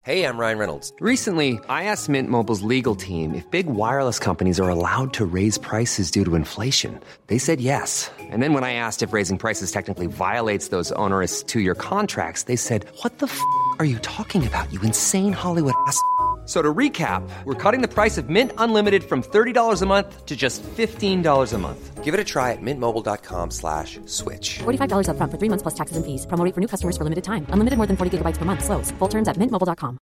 Hey, I'm Ryan Reynolds. Recently, I asked Mint Mobile's legal team if big wireless companies are allowed to raise prices due to inflation. They said yes. And then when I asked if raising prices technically violates those onerous two-year contracts, they said, "What the f*** are you talking about, you insane Hollywood ass?" So to recap, we're cutting the price of Mint Unlimited from $30 a month to just $15 a month. Give it a try at mintmobile.com/switch. $45 up front for 3 months plus taxes and fees. Promo rate for new customers for limited time. Unlimited more than 40 gigabytes per month. Slows full terms at mintmobile.com.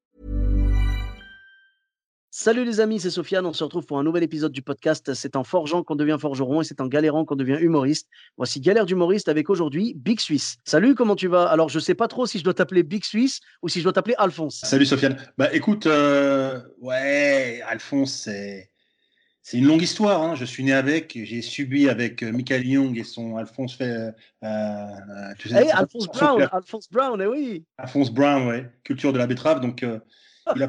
Salut les amis, c'est Sofiane. On se retrouve pour un nouvel épisode du podcast. C'est en forgeant qu'on devient forgeron et c'est en galérant qu'on devient humoriste. Voici Galère d'humoriste avec aujourd'hui Big Suisse. Salut, comment tu vas? Alors, je sais pas trop si je dois t'appeler Big Suisse ou si je dois t'appeler Alphonse. Salut Sofiane. Bah écoute, ouais, Alphonse, c'est une longue histoire. Hein. Je suis né avec, j'ai subi avec Michael Young et son Alphonse fait. Tu sais, Alphonse Brown, Alphonse Brown, oui. Alphonse Brown, ouais, culture de la betterave. Donc, il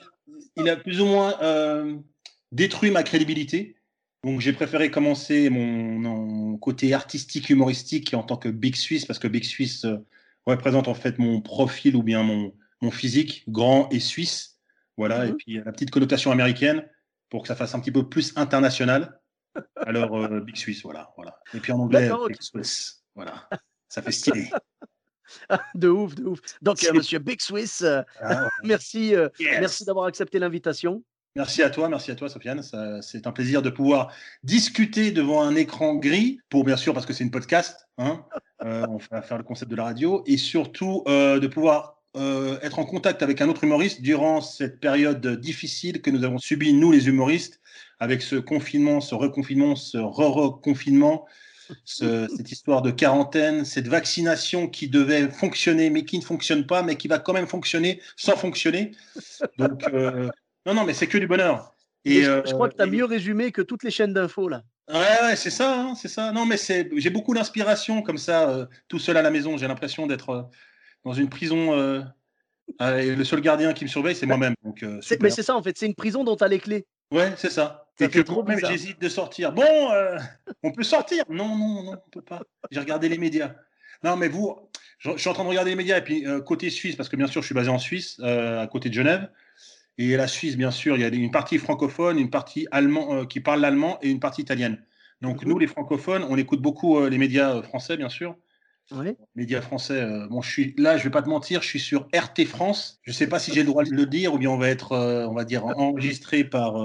a plus ou moins détruit ma crédibilité. Donc, j'ai préféré commencer mon côté artistique, humoristique en tant que Big Suisse, parce que Big Suisse représente en fait mon profil ou bien mon physique, grand et suisse. Voilà, et puis la petite connotation américaine pour que ça fasse un petit peu plus international. Alors, Big Suisse, voilà. Et puis en anglais, Big Swiss, voilà. Ça fait stylé. De ouf. Donc, monsieur Big Swiss, merci d'avoir accepté l'invitation. Merci à toi, Sofiane. C'est un plaisir de pouvoir discuter devant un écran gris, bien sûr, parce que c'est une podcast. Hein. On va faire le concept de la radio. Et surtout, de pouvoir être en contact avec un autre humoriste durant cette période difficile que nous avons subie, nous les humoristes, avec ce confinement, ce reconfinement, ce re-reconfinement. Cette histoire de quarantaine, cette vaccination qui devait fonctionner mais qui ne fonctionne pas, mais qui va quand même fonctionner sans fonctionner. Donc, non, mais c'est que du bonheur. Et je crois que tu as mieux résumé que toutes les chaînes d'infos, là. Ouais, c'est ça, hein, c'est ça. Non, mais j'ai beaucoup d'inspiration comme ça, tout seul à la maison. J'ai l'impression d'être dans une prison. Et le seul gardien qui me surveille, c'est moi-même. Donc, mais c'est ça, en fait. C'est une prison dont tu as les clés. Ouais, c'est ça. Et que même j'hésite de sortir. Bon, on peut sortir. Non, on peut pas. J'ai regardé les médias. Non, mais je suis en train de regarder les médias. Et puis, côté Suisse, parce que bien sûr, je suis basé en Suisse, à côté de Genève. Et la Suisse, bien sûr, il y a une partie francophone, une partie qui parle l'allemand et une partie italienne. Donc, nous, les francophones, on écoute beaucoup les médias français, bien sûr. Ouais. Médias français. Je suis là, je vais pas te mentir, je suis sur RT France. Je sais pas si j'ai le droit de le dire ou bien on va être, on va dire, enregistré par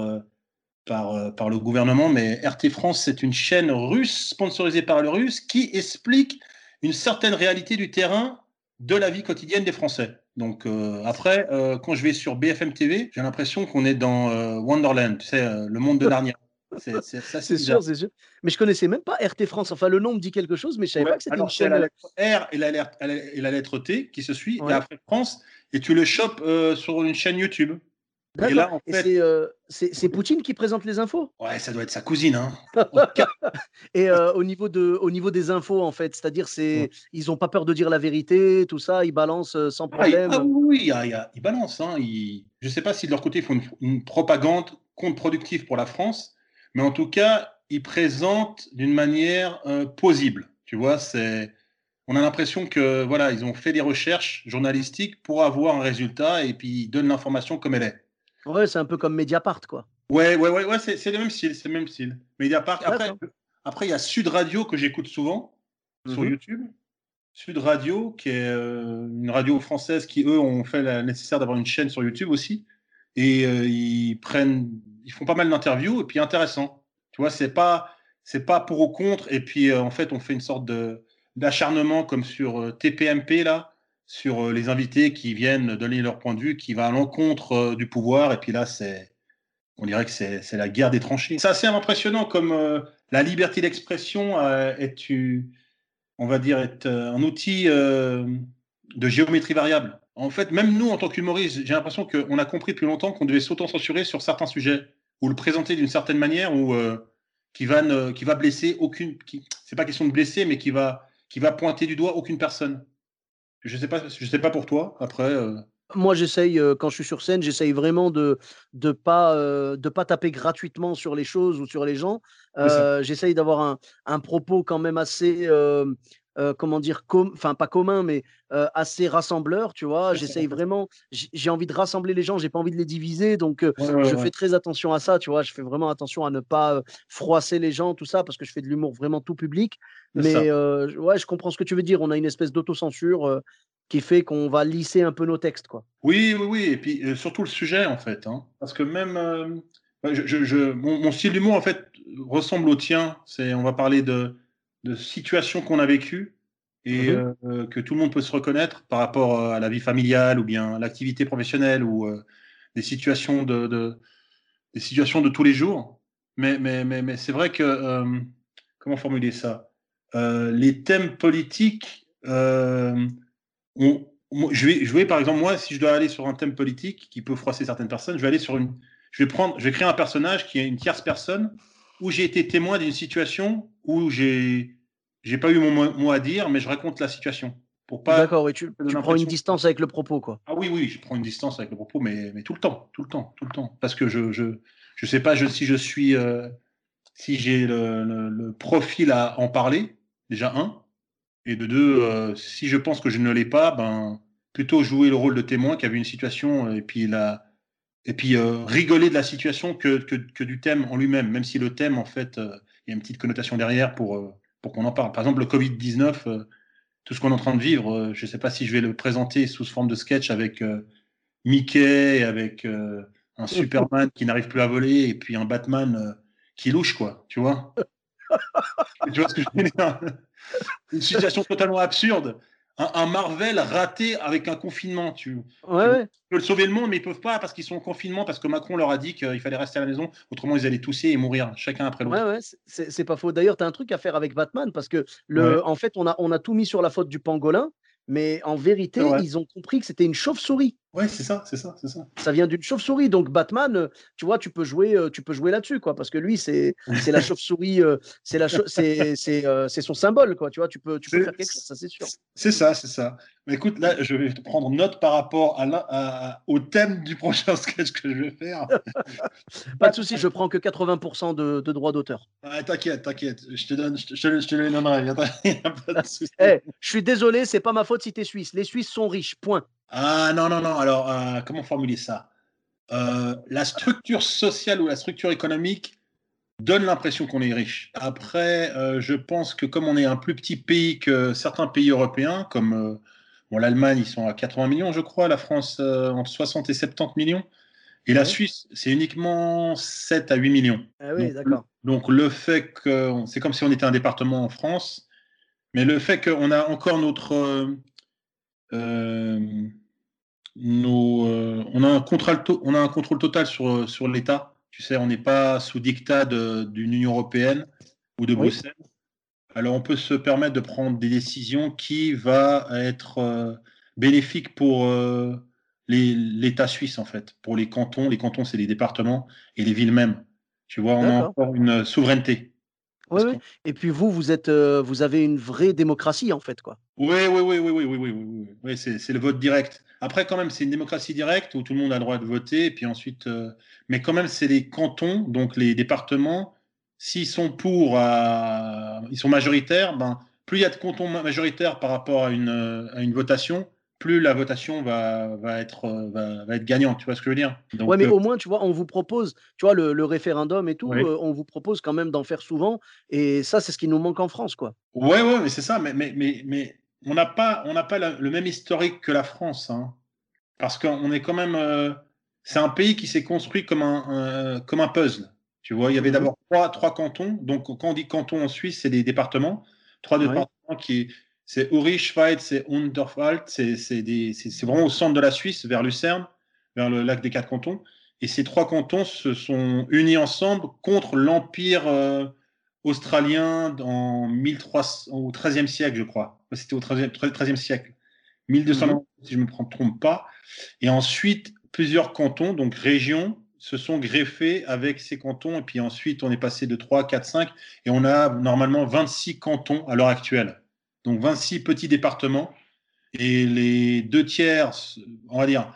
le gouvernement. Mais RT France, c'est une chaîne russe sponsorisée par le russe qui explique une certaine réalité du terrain de la vie quotidienne des Français. Donc après, quand je vais sur BFM TV, j'ai l'impression qu'on est dans Wonderland, tu sais, le monde de Narnia. C'est sûr. Mais je connaissais même pas RT France. Enfin, le nom me dit quelque chose, mais je savais pas que c'était une chaîne. La lettre R et la lettre T qui se suit, et après France, et tu le chopes sur une chaîne YouTube. D'accord. Et là, en fait, c'est Poutine qui présente les infos. Ouais, ça doit être sa cousine. Hein. Et au niveau des infos, en fait, c'est-à-dire, ils n'ont pas peur de dire la vérité, tout ça, ils balancent sans problème. Oui, ils balancent. Hein. Je ne sais pas si de leur côté, ils font une propagande contre-productive pour la France, mais en tout cas, ils présentent d'une manière plausible. Tu vois, on a l'impression que voilà, ils ont fait des recherches journalistiques pour avoir un résultat et puis ils donnent l'information comme elle est. Ouais, c'est un peu comme Mediapart, quoi. Ouais, c'est le même style. Mediapart. Après, il y a Sud Radio que j'écoute souvent sur YouTube. Sud Radio, qui est une radio française qui, eux, ont fait le nécessaire d'avoir une chaîne sur YouTube aussi. Et ils font pas mal d'interviews et puis intéressant. Tu vois, c'est pas pour ou contre. Et puis, en fait, on fait une sorte d'acharnement comme sur TPMP, là, sur les invités qui viennent donner leur point de vue, qui va à l'encontre du pouvoir. Et puis là, on dirait que c'est la guerre des tranchées. C'est assez impressionnant comme la liberté d'expression on va dire, est un outil de géométrie variable. En fait, même nous, en tant qu'humoristes, j'ai l'impression qu'on a compris depuis longtemps qu'on devait s'auto-censurer sur certains sujets ou le présenter d'une certaine manière ou qui va blesser c'est pas question de blesser, mais qui va pointer du doigt aucune personne. Je sais pas pour toi. Après. Moi, j'essaye, quand je suis sur scène, j'essaye vraiment de pas taper gratuitement sur les choses ou sur les gens. J'essaye d'avoir un propos quand même assez comment dire, enfin pas commun, mais assez rassembleur, tu vois. J'essaye vraiment, j'ai envie de rassembler les gens, j'ai pas envie de les diviser, donc je fais très attention à ça, tu vois. Je fais vraiment attention à ne pas froisser les gens, tout ça, parce que je fais de l'humour vraiment tout public. Mais ouais, je comprends ce que tu veux dire. On a une espèce d'autocensure qui fait qu'on va lisser un peu nos textes, quoi. Oui, oui, oui. Et puis surtout le sujet, en fait. Hein. Parce que même mon style d'humour, en fait, ressemble au tien. On va parler de situations qu'on a vécues et que tout le monde peut se reconnaître par rapport à la vie familiale ou bien l'activité professionnelle ou des situations des situations de tous les jours. Mais c'est vrai que comment formuler ça? Les thèmes politiques, je vais par exemple, moi, si je dois aller sur un thème politique qui peut froisser certaines personnes, je vais aller je vais créer un personnage qui est une tierce personne où j'ai été témoin d'une situation où j'ai pas eu mon mot à dire, mais je raconte la situation pour pas D'accord, oui, tu prends une distance avec le propos, quoi. Ah oui, oui, je prends une distance avec le propos, mais tout le temps, tout le temps, tout le temps, parce que je sais pas si je suis si j'ai le profil à en parler, déjà et de deux, si je pense que je ne l'ai pas, ben plutôt jouer le rôle de témoin qui a vu une situation et puis rigoler de la situation que du thème en lui-même, même si le thème en fait il y a une petite connotation derrière pour qu'on en parle. Par exemple, le Covid-19, tout ce qu'on est en train de vivre, je ne sais pas si je vais le présenter sous forme de sketch avec Mickey, avec un Superman qui n'arrive plus à voler et puis un Batman qui louche, quoi, tu vois. Tu vois ce que je veux dire? Une situation totalement absurde. Un Marvel raté avec un confinement. Ouais, ouais. Ils veulent sauver le monde, mais ils peuvent pas parce qu'ils sont en confinement, parce que Macron leur a dit qu'il fallait rester à la maison, autrement ils allaient tousser et mourir, chacun après Ouais, l'autre. ouais, c'est pas faux. D'ailleurs, tu as un truc à faire avec Batman parce que Ouais, en fait, on a tout mis sur la faute du pangolin, mais en c'est vérité, vrai. ils ont compris que c'était une chauve-souris. Ouais, c'est ça, c'est ça, c'est ça. Ça vient d'une chauve-souris. Donc Batman, tu vois, tu peux jouer là-dessus, quoi, parce que lui, c'est la chauve-souris, c'est son symbole, quoi. Tu vois, tu peux C'est faire quelque chose, ça c'est sûr. c'est ça, c'est ça. Mais écoute, là, je vais te prendre note par rapport au thème du prochain sketch que je vais faire. Pas de souci, je prends que 80% de droits d'auteur. Ah, t'inquiète, t'inquiète, je te les donnerai, y a pas de souci. Je suis désolé, c'est pas ma faute si tu es suisse. Les Suisses sont riches, point. Ah non, non, non, alors comment formuler ça? La structure sociale ou la structure économique donne l'impression qu'on est riche. Après, je pense que comme on est un plus petit pays que certains pays européens, comme bon, l'Allemagne, ils sont à 80 millions, je crois, la France entre 60 et 70 millions, et la Ouais. Suisse, c'est uniquement 7 à 8 millions. Ah oui, d'accord. Donc le fait que c'est comme si on était un département en France, mais le fait qu'on a encore euh, on a un contrôle total sur l'État. Tu sais, on n'est pas sous dictat d'une Union européenne ou de Oui. Bruxelles. Alors, on peut se permettre de prendre des décisions qui va être bénéfique pour l'État suisse, en fait, pour les cantons. Les cantons, c'est les départements et les villes mêmes. Tu vois, on a D'accord. encore une souveraineté. Oui, Parce oui. qu'on Et puis vous avez une vraie démocratie, en fait, quoi. Oui, oui, oui, oui, oui, oui, oui, oui, oui. Oui, c'est le vote direct. Après, quand même, c'est une démocratie directe où tout le monde a le droit de voter. Et puis ensuite, mais quand même, c'est les cantons, donc les départements. S'ils sont ils sont majoritaires, ben, plus il y a de cantons majoritaires par rapport à une votation, plus la votation va être gagnante. Tu vois ce que je veux dire? Ouais, Donc, mais au moins, tu vois, on vous propose, tu vois, le référendum et tout, ouais. on vous propose quand même d'en faire souvent. Et ça, c'est ce qui nous manque en France, quoi. Ouais, ouais, mais c'est ça. Mais on n'a pas le même historique que la France, hein. Parce qu'on est quand même. C'est un pays qui s'est construit comme un puzzle. Tu vois, il y avait Mhm. d'abord trois cantons. Donc, quand on dit canton en Suisse, c'est des départements. Trois Ouais. départements c'est Uri, Schweitz et Unterwald. C'est vraiment au centre de la Suisse, vers Lucerne, vers le lac des Quatre Cantons. Et ces trois cantons se sont unis ensemble contre l'Empire australien en 1300, au XIIIe siècle, je crois. C'était au XIIIe siècle. Mhm. 1290, si je ne me trompe pas. Et ensuite, plusieurs cantons, donc régions, se sont greffés avec ces cantons. Et puis ensuite, on est passé de 3, 4, 5. Et on a normalement 26 cantons à l'heure actuelle. Donc 26 petits départements. Et les deux tiers, on va dire,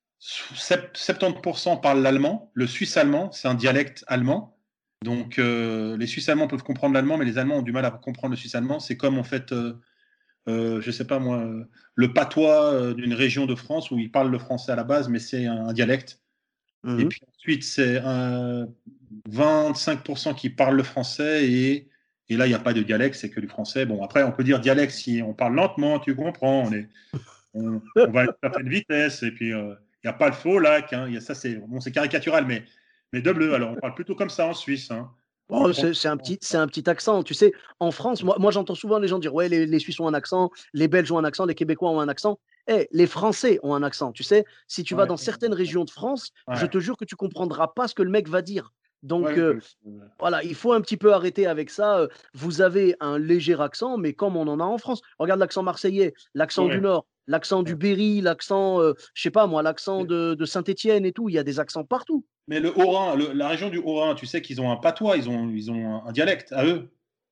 70% parlent l'allemand. Le suisse allemand, c'est un dialecte allemand. Donc les Suisses allemands peuvent comprendre l'allemand, mais les Allemands ont du mal à comprendre le suisse allemand. C'est comme en fait je sais pas moi, le patois d'une région de France où ils parlent le français à la base, mais c'est un dialecte. Et puis ensuite, c'est 25% qui parlent le français et là, il n'y a pas de dialecte, c'est que du français. Bon, après, on peut dire dialecte si on parle lentement, tu comprends, on va à une certaine vitesse et puis il n'y a pas le faux lac. Hein, ça, c'est caricatural, mais de bleu. Alors, on parle plutôt comme ça en Suisse. Hein. Oh, c'est un petit accent. Tu sais, en France, moi j'entends souvent les gens dire ouais, les Suisses ont un accent, les Belges ont un accent, les Québécois ont un accent. Les Français ont un accent. Tu sais, si tu vas dans certaines régions de France, je te jure que tu comprendras pas ce que le mec va dire. Donc voilà, il faut un petit peu arrêter avec ça. Vous avez un léger accent, mais comme on en a en France. Regarde l'accent marseillais, l'accent du Nord, l'accent du Berry, l'accent, je sais pas moi, l'accent de Saint-Étienne et tout. Il y a des accents partout. Mais le Haut-Rhin, la région du Haut-Rhin, tu sais qu'ils ont un patois, ils ont un dialecte à eux,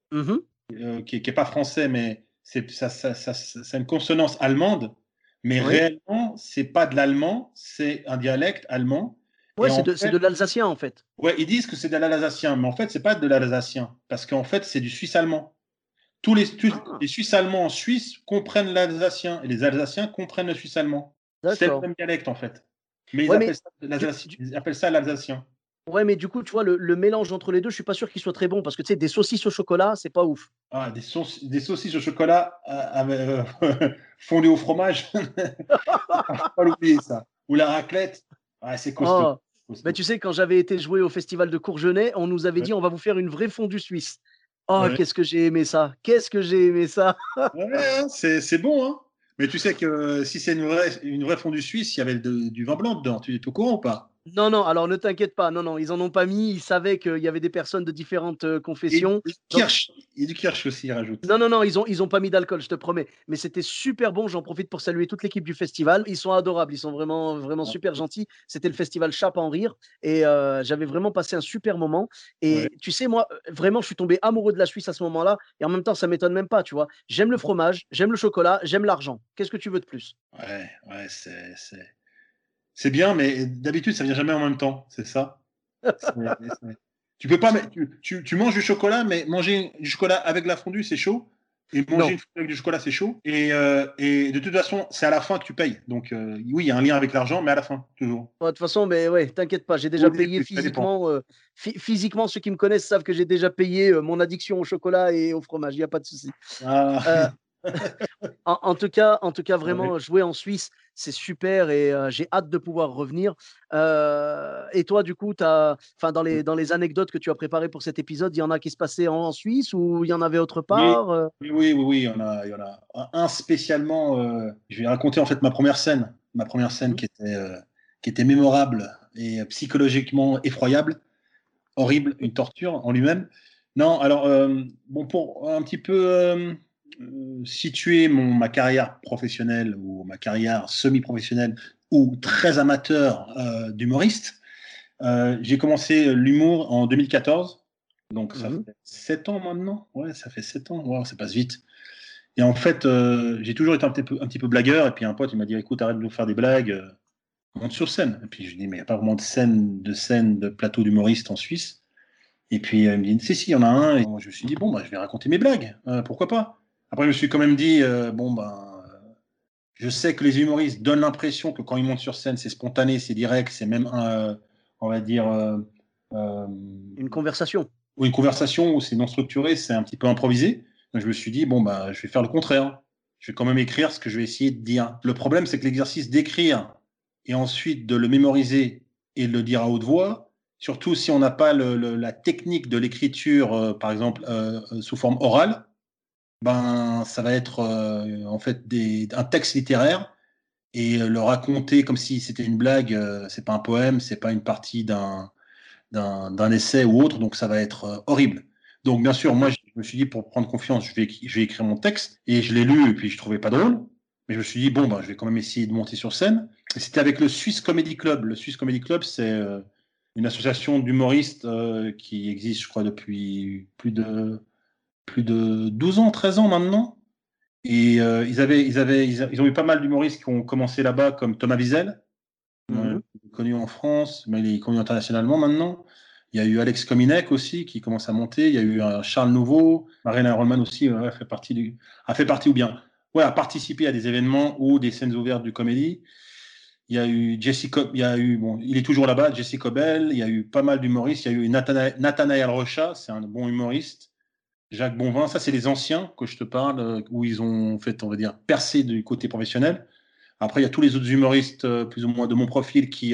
qui est pas français, mais c'est une consonance allemande, mais réellement, c'est pas de l'allemand, c'est un dialecte allemand. Ouais, c'est de l'alsacien en fait. Ouais, ils disent que c'est de l'alsacien, mais en fait, c'est pas de l'alsacien, parce qu'en fait, c'est du suisse-allemand. Tous les Suisses allemands en Suisse comprennent l'alsacien, et les Alsaciens comprennent le suisse-allemand. C'est le même dialecte en fait. Mais ils appellent ça l'alsacien. Ouais, mais du coup, tu vois, le mélange entre les deux, je suis pas sûr qu'il soit très bon parce que tu sais, des saucisses au chocolat, c'est pas ouf. Ah, des saucisses au chocolat fondues au fromage. Faut pas l'oublier, ça. Ou la raclette. Ah, c'est costaud. Mais tu sais, quand j'avais été jouer au festival de Courgenay, on nous avait dit on va vous faire une vraie fondue suisse. Oh, qu'est-ce que j'ai aimé ça. Qu'est-ce que j'ai aimé ça. C'est bon, hein. Mais tu sais que si c'est une vraie fondue suisse, il y avait du vin blanc dedans. Tu es au courant ou pas? Non, alors ne t'inquiète pas. Non, ils en ont pas mis. Ils savaient qu'il y avait des personnes de différentes confessions. Et du kirsch aussi, ils rajoutent. Non, ils ont pas mis d'alcool, je te promets. Mais c'était super bon. J'en profite pour saluer toute l'équipe du festival. Ils sont adorables. Ils sont vraiment super gentils. C'était le festival Chape à en rire. Et j'avais vraiment passé un super moment. Et tu sais, moi, vraiment, je suis tombé amoureux de la Suisse à ce moment-là. Et en même temps, ça m'étonne même pas, tu vois. J'aime le fromage, j'aime le chocolat, j'aime l'argent. Qu'est-ce que tu veux de plus? Ouais, c'est bien, mais d'habitude, ça vient jamais en même temps. C'est ça. Tu peux pas, tu manges du chocolat, mais manger du chocolat avec la fondue, c'est chaud. Et manger une fondue avec du chocolat, c'est chaud. Et de toute façon, c'est à la fin que tu payes. Donc, oui, il y a un lien avec l'argent, mais à la fin, toujours. De toute façon, mais ouais, t'inquiète pas, j'ai déjà payé physiquement. Physiquement, ceux qui me connaissent savent que j'ai déjà payé mon addiction au chocolat et au fromage. Il n'y a pas de souci. En tout cas, vraiment, jouer en Suisse, c'est super et j'ai hâte de pouvoir revenir. Et toi, du coup, dans les anecdotes que tu as préparées pour cet épisode, il y en a qui se passaient en Suisse ou il y en avait autre part? Oui, il y en a un spécialement. Je vais raconter en fait ma première scène qui était mémorable et psychologiquement effroyable, horrible, une torture en lui-même. Non, alors, pour un petit peu situer ma carrière professionnelle ou ma carrière semi-professionnelle ou très amateur d'humoriste, j'ai commencé l'humour en 2014. Donc, ça fait 7 ans maintenant. Ouais, ça fait 7 ans. Wow, ça passe vite. Et en fait, j'ai toujours été un petit peu blagueur. Et puis, un pote, il m'a dit, écoute, arrête de nous faire des blagues. Monte sur scène. Et puis, je lui dis, mais il n'y a pas vraiment de scène de plateau d'humoriste en Suisse. Et puis, il me dit, si, il y en a un. Et je me suis dit, bon, je vais raconter mes blagues. Pourquoi pas? Après, je me suis quand même dit, je sais que les humoristes donnent l'impression que quand ils montent sur scène, c'est spontané, c'est direct, c'est même, on va dire... une conversation. Ou une conversation où c'est non structuré, c'est un petit peu improvisé. Donc, je me suis dit, je vais faire le contraire. Je vais quand même écrire ce que je vais essayer de dire. Le problème, c'est que l'exercice d'écrire et ensuite de le mémoriser et de le dire à haute voix, surtout si on n'a pas la technique de l'écriture, par exemple, sous forme orale, ça va être en fait un texte littéraire et le raconter comme si c'était une blague. C'est pas un poème, c'est pas une partie d'un essai ou autre, donc ça va être horrible. Donc bien sûr, moi je me suis dit pour prendre confiance, je vais écrire mon texte et je l'ai lu et puis je trouvais pas drôle. Mais je me suis dit je vais quand même essayer de monter sur scène. Et c'était avec le Swiss Comedy Club. Le Swiss Comedy Club, c'est une association d'humoristes qui existe, je crois, depuis plus de 12 ans, 13 ans maintenant. Et ils ont eu pas mal d'humoristes qui ont commencé là-bas, comme Thomas Wiesel, connu en France, mais il est connu internationalement maintenant. Il y a eu Alex Kominek aussi qui commence à monter. Il y a eu Charles Nouveau, Marina Rollman aussi a fait partie ou bien. à participer à des événements ou des scènes ouvertes du comédie. Il y a eu il est toujours là-bas, Jesse Cobel. Il y a eu pas mal d'humoristes. Il y a eu Nathanaël Rocha, c'est un bon humoriste. Jacques Bonvin, ça c'est les anciens que je te parle, où ils ont fait, on va dire, percé du côté professionnel. Après, il y a tous les autres humoristes, plus ou moins de mon profil, qui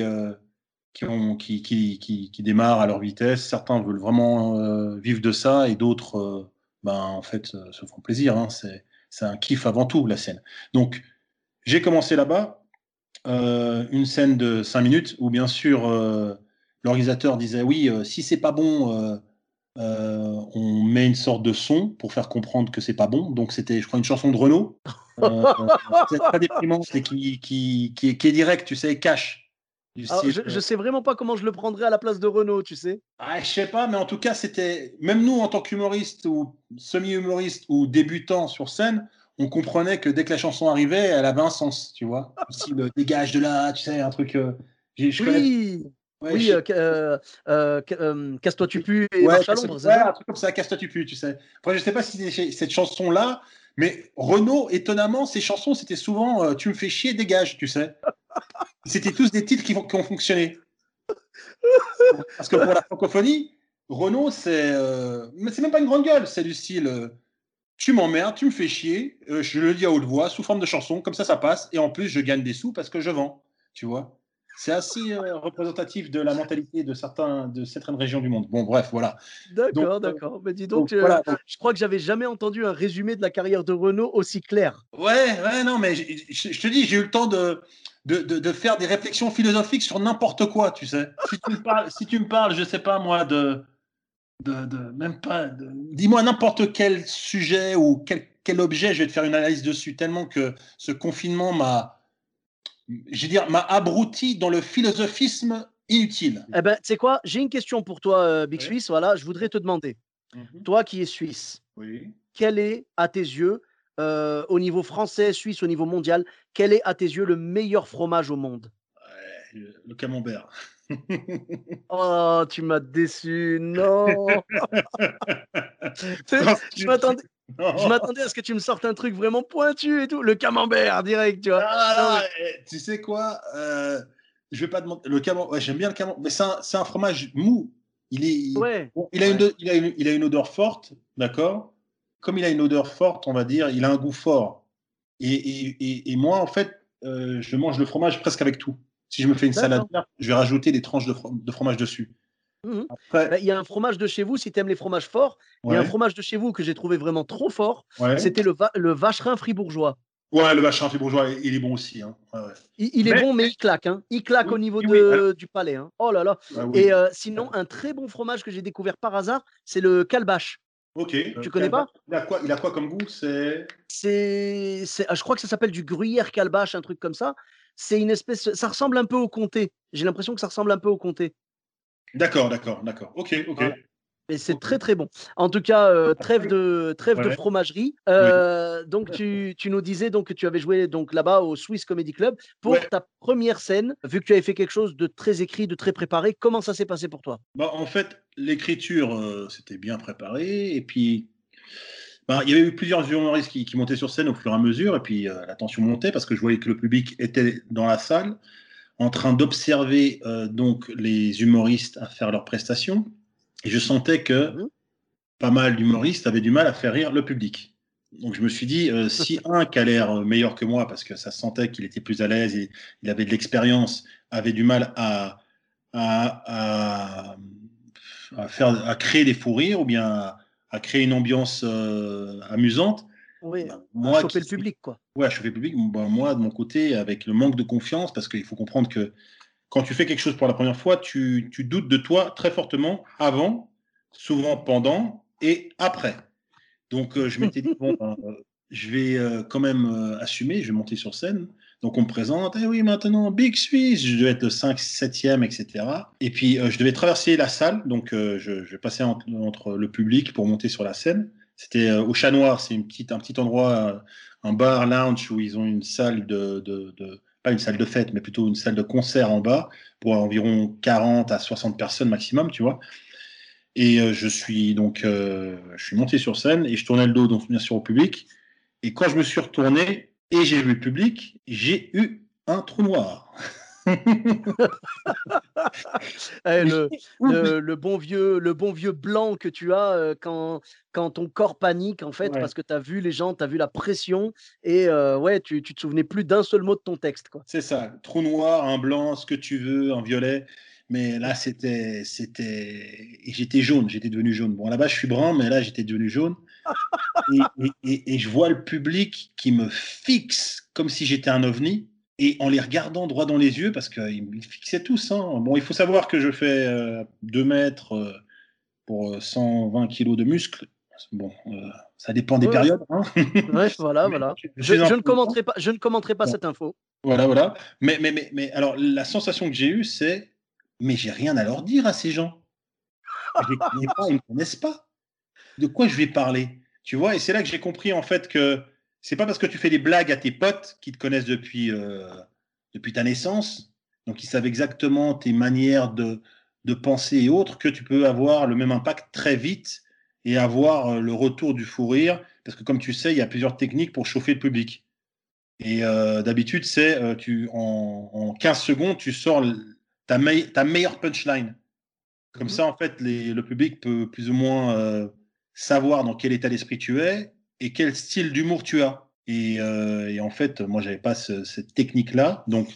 démarrent à leur vitesse. Certains veulent vraiment vivre de ça, et d'autres, en fait, se font plaisir. Hein. C'est un kiff avant tout, la scène. Donc, j'ai commencé là-bas, une scène de 5 minutes, où bien sûr, l'organisateur disait, oui, si c'est pas bon... on met une sorte de son pour faire comprendre que c'est pas bon. Donc c'était, je crois, une chanson de Renaud. C'est très déprimant, c'est qui est direct, tu sais, cash. Alors, je sais vraiment pas comment je le prendrais à la place de Renaud, tu sais. Je sais pas, mais en tout cas, c'était même nous en tant qu'humoristes ou semi-humoristes ou débutants sur scène, on comprenait que dès que la chanson arrivait, elle avait un sens, tu vois. Aussi le dégage de là, tu sais, un truc. Oui, Casse-toi tu pues et marche à l'ombre. Un truc comme ça, Casse-toi tu pues, tu sais. Après, je sais pas si c'était cette chanson-là, mais Renaud, étonnamment, ses chansons, c'était souvent Tu me fais chier, dégage, tu sais. C'était tous des titres qui ont fonctionné. Parce que pour la francophonie, Renaud, mais c'est même pas une grande gueule, c'est du style tu m'emmerdes, tu me fais chier, je le dis à haute voix, sous forme de chanson, comme ça passe, et en plus, je gagne des sous parce que je vends, tu vois. C'est assez représentatif de la mentalité de certaines régions du monde. Bon, bref, voilà. D'accord. Mais dis donc, je crois que j'avais jamais entendu un résumé de la carrière de Renaud aussi clair. Ouais, non, mais je te dis, j'ai eu le temps de faire des réflexions philosophiques sur n'importe quoi, tu sais. Si tu me parles, je sais pas moi, dis-moi n'importe quel sujet ou quel objet, je vais te faire une analyse dessus, tellement que ce confinement m'a abruti dans le philosophisme inutile. Eh ben, tu sais quoi, j'ai une question pour toi, Big Suisse. Voilà, je voudrais te demander, toi qui es suisse, quel est, à tes yeux, au niveau français, suisse, au niveau mondial, quel est, à tes yeux, le meilleur fromage au monde? Le camembert. Oh, tu m'as déçu, non. Je m'attendais à ce que tu me sortes un truc vraiment pointu et tout. Le camembert, direct, tu vois. Tu sais quoi, je vais pas demander. Le camembert, ouais, j'aime bien le camembert, mais c'est un fromage mou. Il a une odeur forte, d'accord. Comme il a une odeur forte, on va dire, il a un goût fort. Et moi, en fait, je mange le fromage presque avec tout. Si je me fais une salade verte, je vais rajouter des tranches de fromage dessus. Après, il y a un fromage de chez vous, si tu aimes les fromages forts, il y a un fromage de chez vous que j'ai trouvé vraiment trop fort. C'était le vacherin fribourgeois. Ouais, le vacherin fribourgeois, il est bon aussi. Hein. Il est bon, mais il claque. Hein. Il claque au niveau du palais. Hein. Oh là là. Et sinon, un très bon fromage que j'ai découvert par hasard, c'est le calebache. Ok. Tu connais pas? Il a quoi comme goût? Je crois que ça s'appelle du gruyère calebache, un truc comme ça. C'est une espèce. Ça ressemble un peu au comté. J'ai l'impression que ça ressemble un peu au comté. D'accord. Ok. Voilà. Et c'est très très bon. En tout cas, trêve de fromagerie. Donc tu nous disais donc que tu avais joué donc là-bas au Swiss Comedy Club pour ta première scène. Vu que tu avais fait quelque chose de très écrit, de très préparé, comment ça s'est passé pour toi? En fait, l'écriture, c'était bien préparé. Et puis, il y avait eu plusieurs humoristes qui montaient sur scène au fur et à mesure. Et puis, la tension montait parce que je voyais que le public était dans la salle en train d'observer donc les humoristes à faire leurs prestations. Et je sentais que pas mal d'humoristes avaient du mal à faire rire le public. Donc je me suis dit, si un qui a l'air meilleur que moi, parce que ça se sentait qu'il était plus à l'aise et il avait de l'expérience, avait du mal à créer des fous rires ou bien à créer une ambiance amusante. Oui, à choper le public, quoi. Ouais, à choper le public. Moi, de mon côté, avec le manque de confiance, parce qu'il faut comprendre que quand tu fais quelque chose pour la première fois, tu doutes de toi très fortement avant, souvent pendant et après. Donc, je m'étais dit, je vais quand même assumer, je vais monter sur scène. Donc, on me présente, oui, maintenant, Big Suisse, je devais être le 5, 7e, etc. Et puis, je devais traverser la salle, donc je passais entre le public pour monter sur la scène. C'était au Chat Noir, c'est un petit endroit, un bar lounge où ils ont une salle pas une salle de fête, mais plutôt une salle de concert en bas pour environ 40 à 60 personnes maximum, tu vois. Et je suis monté sur scène et je tournais le dos, donc bien sûr, au public. Et quand je me suis retourné et j'ai vu le public, j'ai eu un trou noir. Le bon vieux blanc que tu as quand ton corps panique, en fait, Ouais. parce que tu as vu les gens, tu as vu la pression et ouais, tu te souvenais plus d'un seul mot de ton texte, quoi. C'est ça, trou noir, un blanc, ce que tu veux, un violet. Mais là, c'était... Et j'étais jaune, j'étais devenu jaune. Bon, là-bas, je suis brun, mais là, j'étais devenu jaune. Et je vois le public qui me fixe comme si j'étais un ovni. Et en les regardant droit dans les yeux, parce qu'ils me fixaient tous. Hein. Bon, il faut savoir que je fais 2 mètres pour 120 kilos de muscles. Bon, ça dépend des périodes. Hein. Ouais, voilà. Je ne commenterai pas cette info. Voilà. Mais alors, la sensation que j'ai eue, c'est mais j'ai rien à leur dire à ces gens. Je les connais pas, ils me connaissent pas. De quoi je vais parler? Tu vois, et c'est là que j'ai compris en fait que c'est pas parce que tu fais des blagues à tes potes qui te connaissent depuis ta naissance, donc ils savent exactement tes manières de penser et autres, que tu peux avoir le même impact très vite et avoir le retour du fou rire. Parce que comme tu sais, il y a plusieurs techniques pour chauffer le public. Et d'habitude, c'est en 15 secondes, tu sors ta meilleure punchline. Comme ça, en fait, le public peut plus ou moins savoir dans quel état d'esprit tu es et quel style d'humour tu as. Et en fait, moi, j'avais pas cette technique-là. Donc,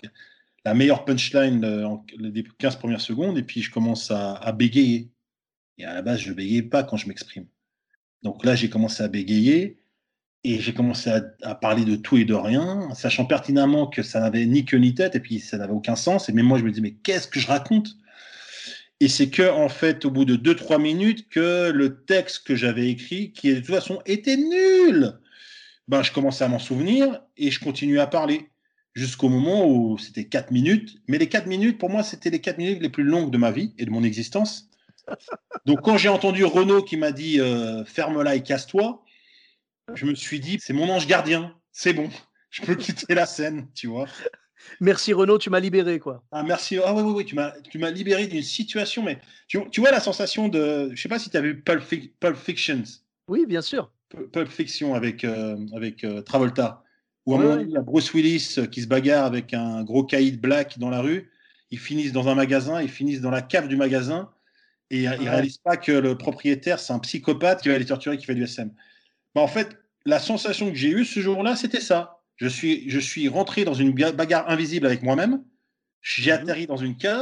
la meilleure punchline des 15 premières secondes, et puis je commence à bégayer. Et à la base, je ne bégayais pas quand je m'exprime. Donc là, j'ai commencé à bégayer et j'ai commencé à parler de tout et de rien, sachant pertinemment que ça n'avait ni queue ni tête et puis ça n'avait aucun sens. Et même moi, je me disais, mais qu'est-ce que je raconte? Et c'est que, en fait, au bout de 2-3 minutes, que le texte que j'avais écrit, qui de toute façon était nul, ben, je commençais à m'en souvenir et je continuais à parler jusqu'au moment où c'était 4 minutes. Mais les 4 minutes, pour moi, c'était les 4 minutes les plus longues de ma vie et de mon existence. Donc, quand j'ai entendu Renaud qui m'a dit ferme-la et casse-toi, je me suis dit, c'est mon ange gardien, c'est bon, je peux quitter la scène, tu vois. Merci Renaud, tu m'as libéré, quoi. Ah, merci. Ah oui, tu m'as libéré d'une situation, mais tu vois la sensation de... Je sais pas si tu as vu Pulp Fiction. Oui, bien sûr. Pulp Fiction avec Travolta, où à un moment donné, il y a Bruce Willis qui se bagarre avec un gros caïd black dans la rue. Ils finissent dans un magasin, ils finissent dans la cave du magasin, et ils réalisent pas que le propriétaire, c'est un psychopathe qui va les torturer, qui fait du SM. Bah, en fait, la sensation que j'ai eue ce jour-là, c'était ça. Je suis rentré dans une bagarre invisible avec moi-même. J'ai atterri dans une cave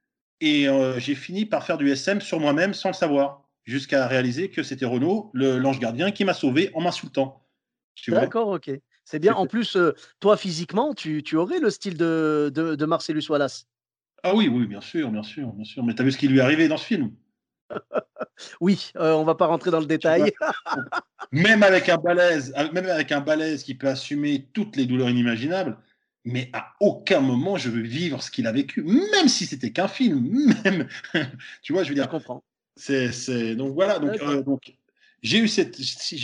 et j'ai fini par faire du SM sur moi-même sans le savoir, jusqu'à réaliser que c'était Renaud, l'ange gardien, qui m'a sauvé en m'insultant. D'accord, ok. C'est bien. En plus, toi, physiquement, tu aurais le style de Marcellus Wallace. Ah oui, bien sûr. Mais tu as vu ce qui lui est arrivé dans ce film? Oui, on va pas rentrer dans le détail. Même avec un balèze qui peut assumer toutes les douleurs inimaginables, mais à aucun moment je veux vivre ce qu'il a vécu, même si c'était qu'un film, même. Tu vois, je veux dire. Je comprends. Donc voilà. Donc j'ai eu cette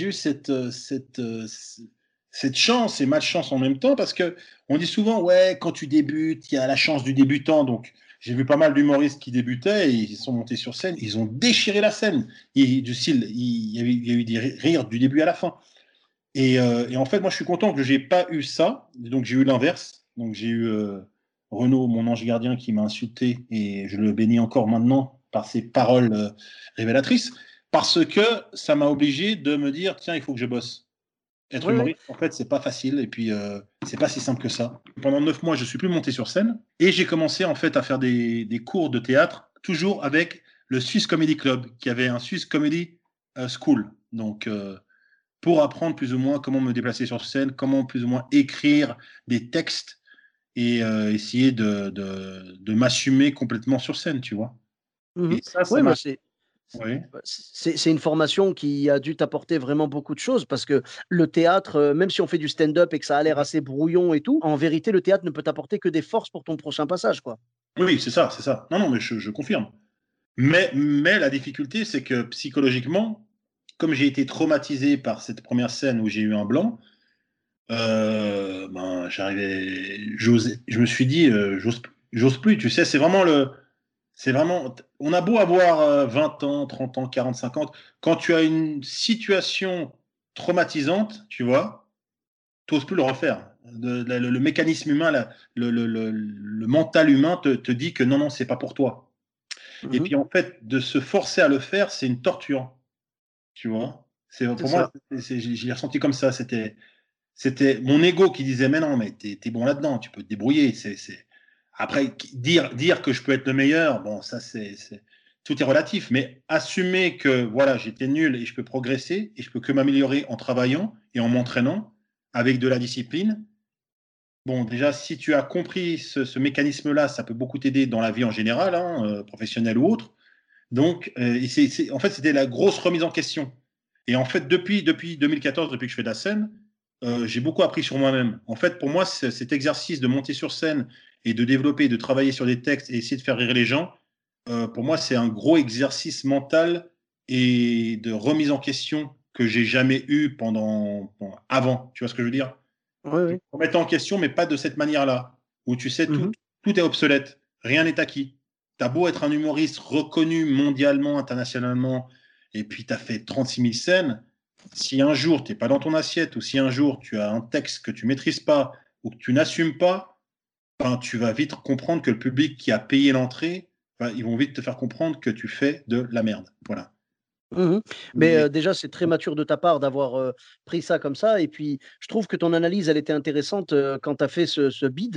chance et malchance en même temps, parce que on dit souvent, ouais, quand tu débutes, il y a la chance du débutant. Donc j'ai vu pas mal d'humoristes qui débutaient et ils sont montés sur scène, ils ont déchiré la scène. Du style, il y a eu des rires du début à la fin. Et en fait, moi, je suis content que j'ai pas eu ça. Donc j'ai eu l'inverse. Donc j'ai eu Renaud, mon ange gardien, qui m'a insulté, et je le bénis encore maintenant par ses paroles révélatrices, parce que ça m'a obligé de me dire, tiens, il faut que je bosse. Être humoriste, en fait, c'est pas facile, et puis c'est pas si simple que ça. Pendant 9 mois, je suis plus monté sur scène, et j'ai commencé en fait à faire des cours de théâtre, toujours avec le Swiss Comedy Club, qui avait un Swiss Comedy School. Donc, pour apprendre plus ou moins comment me déplacer sur scène, comment plus ou moins écrire des textes, et essayer de m'assumer complètement sur scène, tu vois. Mmh. Et ça Ouais, m'a... bah, c'est Oui. c'est une formation qui a dû t'apporter vraiment beaucoup de choses, parce que le théâtre, même si on fait du stand-up et que ça a l'air assez brouillon et tout, en vérité, le théâtre ne peut t'apporter que des forces pour ton prochain passage, quoi. Oui, c'est ça. Non, mais je confirme. Mais la difficulté, c'est que psychologiquement, comme j'ai été traumatisé par cette première scène où j'ai eu un blanc, je me suis dit, j'ose plus. Tu sais, c'est vraiment, on a beau avoir 20 ans, 30 ans, 40, 50, quand tu as une situation traumatisante, tu vois, tu n'oses plus le refaire. Le mécanisme humain, le mental humain te dit que non, c'est pas pour toi. Et puis en fait, de se forcer à le faire, c'est une torture, tu vois. Pour moi, j'ai ressenti comme ça. C'était mon ego qui disait mais non, mais t'es bon là-dedans, tu peux te débrouiller. Après dire que je peux être le meilleur, bon ça tout est relatif, mais assumer que voilà, j'étais nul et je peux progresser et je peux que m'améliorer en travaillant et en m'entraînant avec de la discipline. Bon, déjà, si tu as compris ce mécanisme-là, ça peut beaucoup t'aider dans la vie en général, professionnelle ou autre. Donc, en fait, c'était la grosse remise en question. Et en fait, depuis 2014, depuis que je fais de la scène, j'ai beaucoup appris sur moi-même. En fait, pour moi, cet exercice de monter sur scène et de développer, de travailler sur des textes et essayer de faire rire les gens, pour moi, c'est un gros exercice mental et de remise en question que j'ai jamais eu avant. Tu vois ce que je veux dire? Oui. Remettre en question, mais pas de cette manière-là, où tu sais, tout est obsolète, rien n'est acquis. Tu as beau être un humoriste reconnu mondialement, internationalement, et puis tu as fait 36 000 scènes, si un jour tu n'es pas dans ton assiette, ou si un jour tu as un texte que tu ne maîtrises pas, ou que tu n'assumes pas, ben, tu vas vite comprendre que le public qui a payé l'entrée, ils vont vite te faire comprendre que tu fais de la merde. Voilà. Mais déjà, c'est très mature de ta part d'avoir pris ça comme ça. Et puis, je trouve que ton analyse, elle était intéressante quand tu as fait ce bid.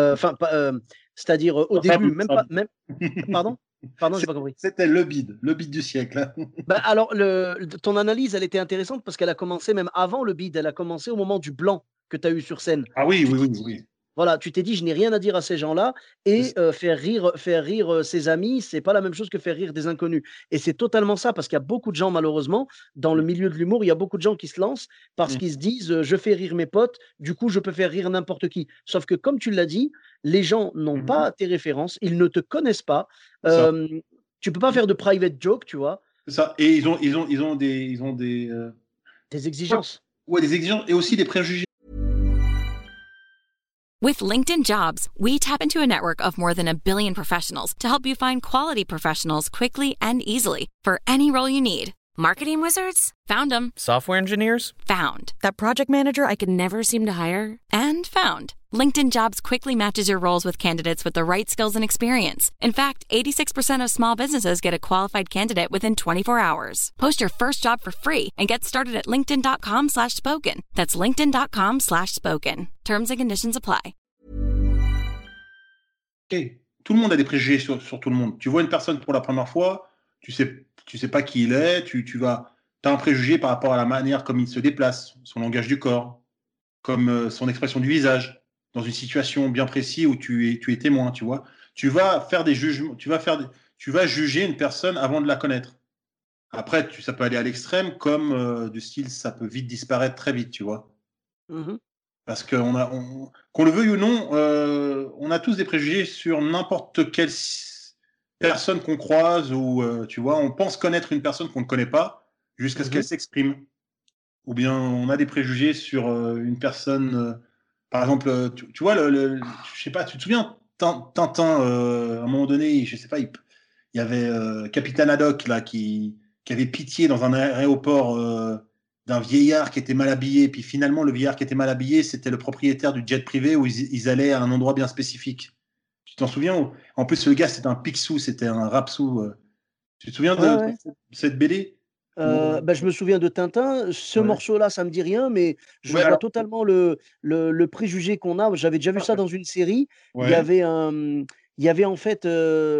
C'est-à-dire au début, même pas. Pardon, j'ai pas compris. C'était le bid du siècle. Alors, ton analyse, elle était intéressante parce qu'elle a commencé même avant le bid. Elle a commencé au moment du blanc que tu as eu sur scène. Ah oui, oui. Voilà, tu t'es dit, je n'ai rien à dire à ces gens-là, et faire rire ses amis, c'est pas la même chose que faire rire des inconnus. Et c'est totalement ça, parce qu'il y a beaucoup de gens, malheureusement, dans le milieu de l'humour, il y a beaucoup de gens qui se lancent parce qu'ils se disent, je fais rire mes potes, du coup, je peux faire rire n'importe qui. Sauf que, comme tu l'as dit, les gens n'ont pas tes références, ils ne te connaissent pas. Tu peux pas faire de private joke, tu vois. C'est ça. Et ils ont des exigences. Ouais, des exigences et aussi des préjugés. With LinkedIn Jobs, we tap into a network of more than 1 billion professionals to help you find quality professionals quickly and easily for any role you need. Marketing wizards? Found them. Software engineers? Found. That project manager I could never seem to hire? And found. LinkedIn Jobs quickly matches your roles with candidates with the right skills and experience. In fact, 86% of small businesses get a qualified candidate within 24 hours. Post your first job for free and get started at linkedin.com/spoken. That's linkedin.com/spoken. Terms and conditions apply. Okay. Tout le monde a des préjugés sur tout le monde. Tu vois une personne pour la première fois, tu sais pas qui il est, tu as un préjugé par rapport à la manière comme il se déplace, son langage du corps, comme son expression du visage, dans une situation bien précise où tu es témoin, tu vois. Tu vas faire des jugements, tu vas juger une personne avant de la connaître. Après, ça peut aller à l'extrême, comme du style, ça peut vite disparaître très vite, tu vois. Parce qu'on le veuille ou non, on a tous des préjugés sur n'importe quelle personne qu'on croise ou, tu vois, on pense connaître une personne qu'on ne connaît pas jusqu'à ce qu'elle s'exprime. Ou bien on a des préjugés sur une personne, par exemple, tu vois, je sais pas, tu te souviens, Tintin, à un moment donné, je sais pas, il y avait Capitaine Haddock là, qui avait pitié dans un aéroport d'un vieillard qui était mal habillé, puis finalement le vieillard qui était mal habillé, c'était le propriétaire du jet privé où ils allaient à un endroit bien spécifique. Tu t'en souviens? En plus, le gars, c'était un Picsou, c'était un Rapsou. Tu te souviens de cette BD? Je me souviens de Tintin. Ce morceau-là, ça me dit rien, mais je vois totalement le préjugé qu'on a. J'avais déjà vu ça dans une série. Il y avait en fait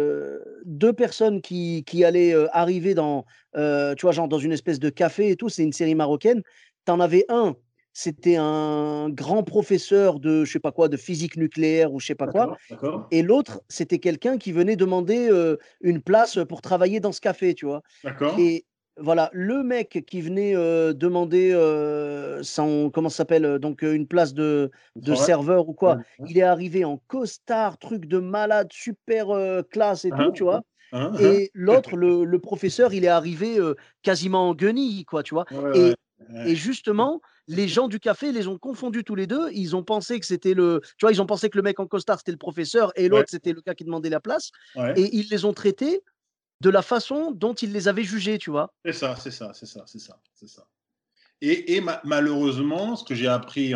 2 personnes qui allaient arriver dans, tu vois, genre dans une espèce de café et tout. C'est une série marocaine. T'en avais un, c'était un grand professeur de, je sais pas quoi, de physique nucléaire ou je sais pas quoi. Et l'autre, c'était quelqu'un qui venait demander une place pour travailler dans ce café, tu vois. Et voilà, le mec qui venait demander comment ça s'appelle, donc une place de serveur ou quoi, il est arrivé en costard, truc de malade, super classe et tout, tu vois. Et l'autre, le professeur, il est arrivé quasiment en guenille, quoi, tu vois. Et justement, les gens du café les ont confondus tous les deux. Ils ont pensé que c'était ils ont pensé que le mec en costard, c'était le professeur et l'autre, c'était le gars qui demandait la place. Et ils les ont traités de la façon dont ils les avaient jugés, tu vois. C'est ça. Et malheureusement, ce que j'ai appris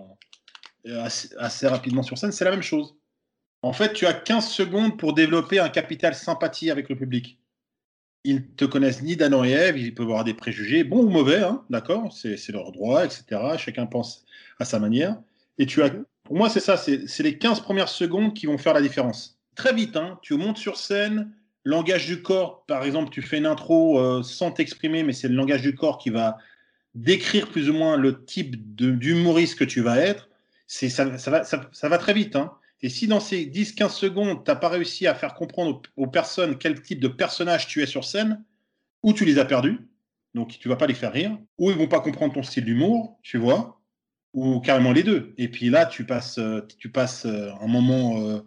assez rapidement sur scène, c'est la même chose. En fait, tu as 15 secondes pour développer un capital sympathie avec le public. Ils te connaissent ni d'Adam et Ève, ils peuvent avoir des préjugés, bons ou mauvais, hein, d'accord, c'est leur droit, etc. Chacun pense à sa manière. Et pour moi, c'est ça, c'est les 15 premières secondes qui vont faire la différence. Très vite, hein, tu montes sur scène, langage du corps, par exemple, tu fais une intro sans t'exprimer, mais c'est le langage du corps qui va décrire plus ou moins le type d'humoriste que tu vas être. Ça va très vite, hein. Et si dans ces 10-15 secondes, tu n'as pas réussi à faire comprendre aux personnes quel type de personnage tu es sur scène, ou tu les as perdus, donc tu ne vas pas les faire rire, ou ils ne vont pas comprendre ton style d'humour, tu vois, ou carrément les deux. Et puis là, tu passes un moment,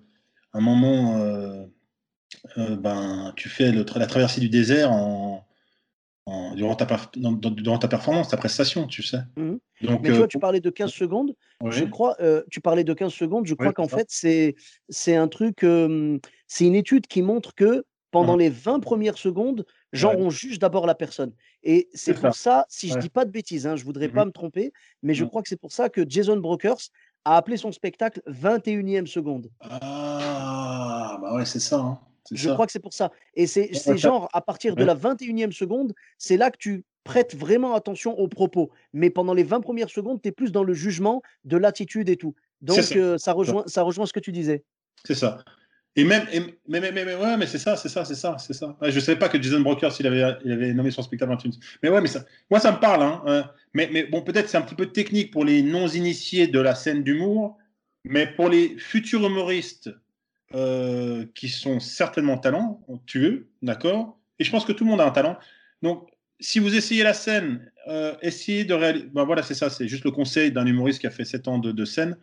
tu fais la traversée du désert durant ta performance, ta prestation, tu sais. Mmh. Donc, mais tu vois, tu parlais de 15 secondes. Oui. Je crois, tu parlais de 15 secondes. Je crois qu'en fait, c'est un truc, c'est une étude qui montre que pendant les 20 premières secondes, genre, on juge d'abord la personne. Et c'est pour ça, si je dis pas de bêtises, hein, je voudrais pas me tromper, mais je crois que c'est pour ça que Jason Brokers a appelé son spectacle 21e seconde. Ah, bah ouais, c'est ça. Hein. Je crois que c'est pour ça. Et c'est genre, à partir de la 21e seconde, c'est là que tu prêtes vraiment attention aux propos. Mais pendant les 20 premières secondes, tu es plus dans le jugement de l'attitude et tout. Donc, ça rejoint ce que tu disais. C'est ça. Et même, ouais, mais c'est ça. Ouais, je ne savais pas que Jason Brokers, il avait nommé son spectacle 21. Mais ouais, mais ça, moi, ça me parle. Hein. Mais bon, peut-être c'est un petit peu technique pour les non-initiés de la scène d'humour, mais pour les futurs humoristes qui sont certainement talentueux, d'accord. Et je pense que tout le monde a un talent. Donc, si vous essayez la scène, essayez de réaliser. Ben voilà, c'est ça. C'est juste le conseil d'un humoriste qui a fait 7 ans de scène.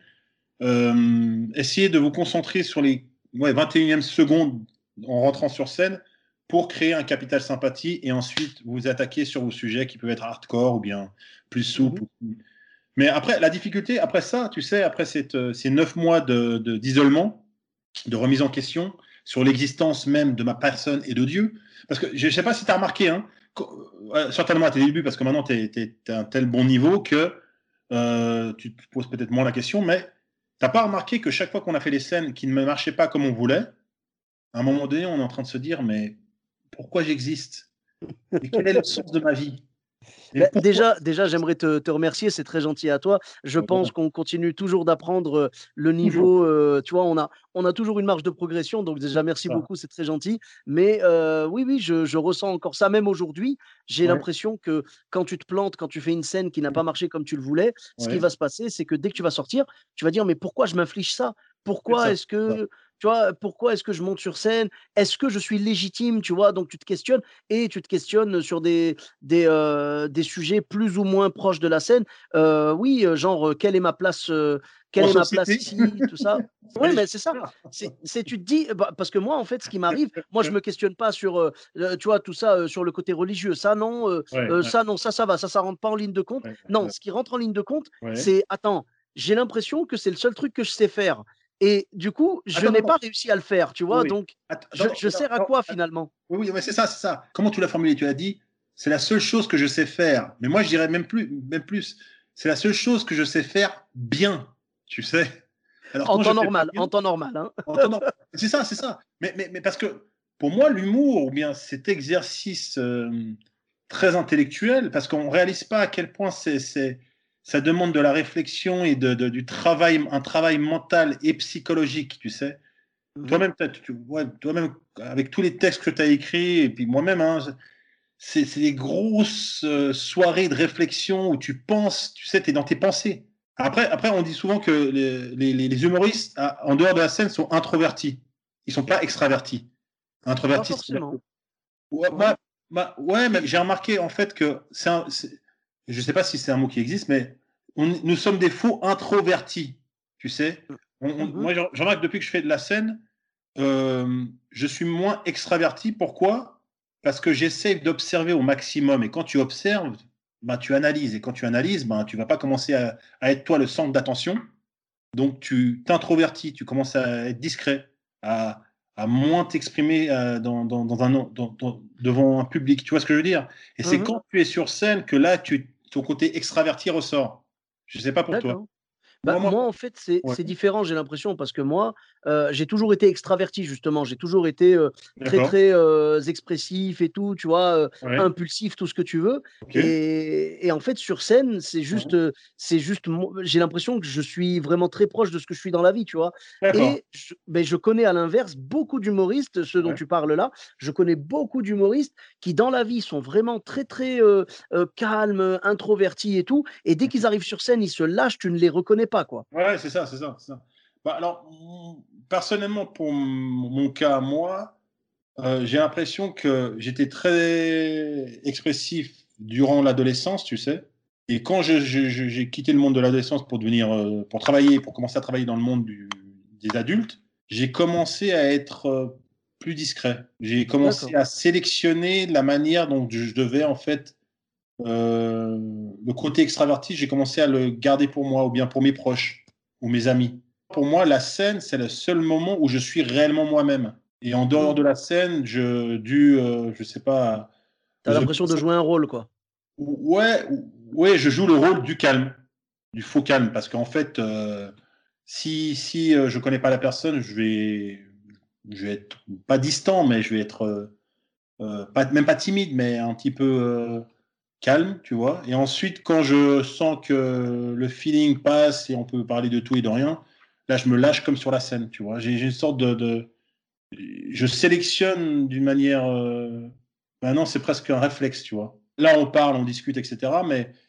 Essayez de vous concentrer sur les 21e secondes en rentrant sur scène pour créer un capital sympathie et ensuite vous attaquer sur vos sujets qui peuvent être hardcore ou bien plus souples. Mais après, la difficulté, après ça, tu sais, après ces 9 mois d'isolement, de remise en question sur l'existence même de ma personne et de Dieu. Parce que je ne sais pas si tu as remarqué, hein, certainement à tes débuts, parce que maintenant tu es à un tel bon niveau que tu te poses peut-être moins la question, mais tu n'as pas remarqué que chaque fois qu'on a fait les scènes qui ne marchaient pas comme on voulait, à un moment donné, on est en train de se dire, mais pourquoi j'existe ? Et quel est le sens de ma vie ? Déjà, j'aimerais te remercier, c'est très gentil à toi. Je pense qu'on continue toujours d'apprendre le niveau. Tu vois, on a toujours une marge de progression, donc déjà merci beaucoup, c'est très gentil. Mais oui, je ressens encore ça, même aujourd'hui. J'ai l'impression que quand tu te plantes, quand tu fais une scène qui n'a pas marché comme tu le voulais, ce qui va se passer, c'est que dès que tu vas sortir, tu vas dire, mais pourquoi je m'inflige ça ? Pourquoi est-ce que... Tu vois, pourquoi est-ce que je monte sur scène ? Est-ce que je suis légitime ? Tu vois, donc tu te questionnes et tu te questionnes sur des sujets plus ou moins proches de la scène. Oui, genre, quelle est ma place ici, tout ça. Oui, mais c'est ça. Tu te dis, parce que moi, en fait, ce qui m'arrive, moi, je me questionne pas sur, tu vois, tout ça, sur le côté religieux. Ça, non, ça va, ça rentre pas en ligne de compte. Non, ce qui rentre en ligne de compte, c'est, attends, j'ai l'impression que c'est le seul truc que je sais faire. Et du coup, je n'ai pas réussi à le faire, tu vois. Donc, je sers à quoi finalement ? Oui, mais c'est ça. Comment tu l'as formulé ? Tu as dit, c'est la seule chose que je sais faire. Mais moi, je dirais même plus. C'est la seule chose que je sais faire bien, tu sais. Alors, en temps normal, hein. C'est ça. Mais parce que pour moi, l'humour, ou bien cet exercice très intellectuel, parce qu'on ne réalise pas à quel point ça demande de la réflexion et du travail, un travail mental et psychologique, tu sais. Toi-même, avec tous les textes que tu as écrits, et puis moi-même, hein, c'est des grosses soirées de réflexion où tu penses, tu sais, tu es dans tes pensées. Après, on dit souvent que les humoristes, en dehors de la scène, sont introvertis. Ils ne sont pas extravertis. Introvertis. Pas forcément. Mais j'ai remarqué en fait que je ne sais pas si c'est un mot qui existe, mais nous sommes des faux introvertis, tu sais. Moi, je remarque que depuis que je fais de la scène, je suis moins extraverti. Pourquoi ? Parce que j'essaie d'observer au maximum. Et quand tu observes, tu analyses. Et quand tu analyses, tu ne vas pas commencer à être toi le centre d'attention. Donc, tu t'introvertis, tu commences à être discret, à moins t'exprimer devant un public. Tu vois ce que je veux dire ? Et c'est quand tu es sur scène que là, tu ton côté extraverti ressort. Je ne sais pas pour toi. D'accord. Moi, en fait, c'est différent, j'ai l'impression, parce que moi, j'ai toujours été extraverti, justement. J'ai toujours été très, D'accord. très expressif et tout, tu vois, Ouais. impulsif, tout ce que tu veux. Ok. Et en fait, sur scène, c'est juste, j'ai l'impression que je suis vraiment très proche de ce que je suis dans la vie, tu vois. D'accord. Et je connais à l'inverse beaucoup d'humoristes, ceux dont Ouais. tu parles là, je connais beaucoup d'humoristes qui, dans la vie, sont vraiment très, très calmes, introvertis et tout. Et dès qu'ils arrivent sur scène, ils se lâchent, tu ne les reconnais pas, quoi. Ouais, c'est ça. Alors, personnellement, pour mon cas, moi, j'ai l'impression que j'étais très expressif durant l'adolescence, tu sais. Et quand j'ai quitté le monde de l'adolescence pour pour commencer à travailler dans le monde des adultes, j'ai commencé à être plus discret. J'ai commencé D'accord. à sélectionner la manière dont je devais, en fait, le côté extraverti, j'ai commencé à le garder pour moi ou bien pour mes proches ou mes amis. Pour moi, la scène, c'est le seul moment où je suis réellement moi-même. Et en dehors de la scène, je sais pas. Tu as l'impression de jouer un rôle, quoi. Ouais, ouais, je joue le rôle du calme, du faux calme, parce qu'en fait, si je connais pas la personne, je vais être pas distant, mais je vais être même pas timide, mais un petit peu calme, tu vois. Et ensuite, quand je sens que le feeling passe et on peut parler de tout et de rien, là, je me lâche comme sur la scène, tu vois. J'ai une sorte je sélectionne d'une manière. Maintenant, c'est presque un réflexe, tu vois. Là, on parle, on discute, etc.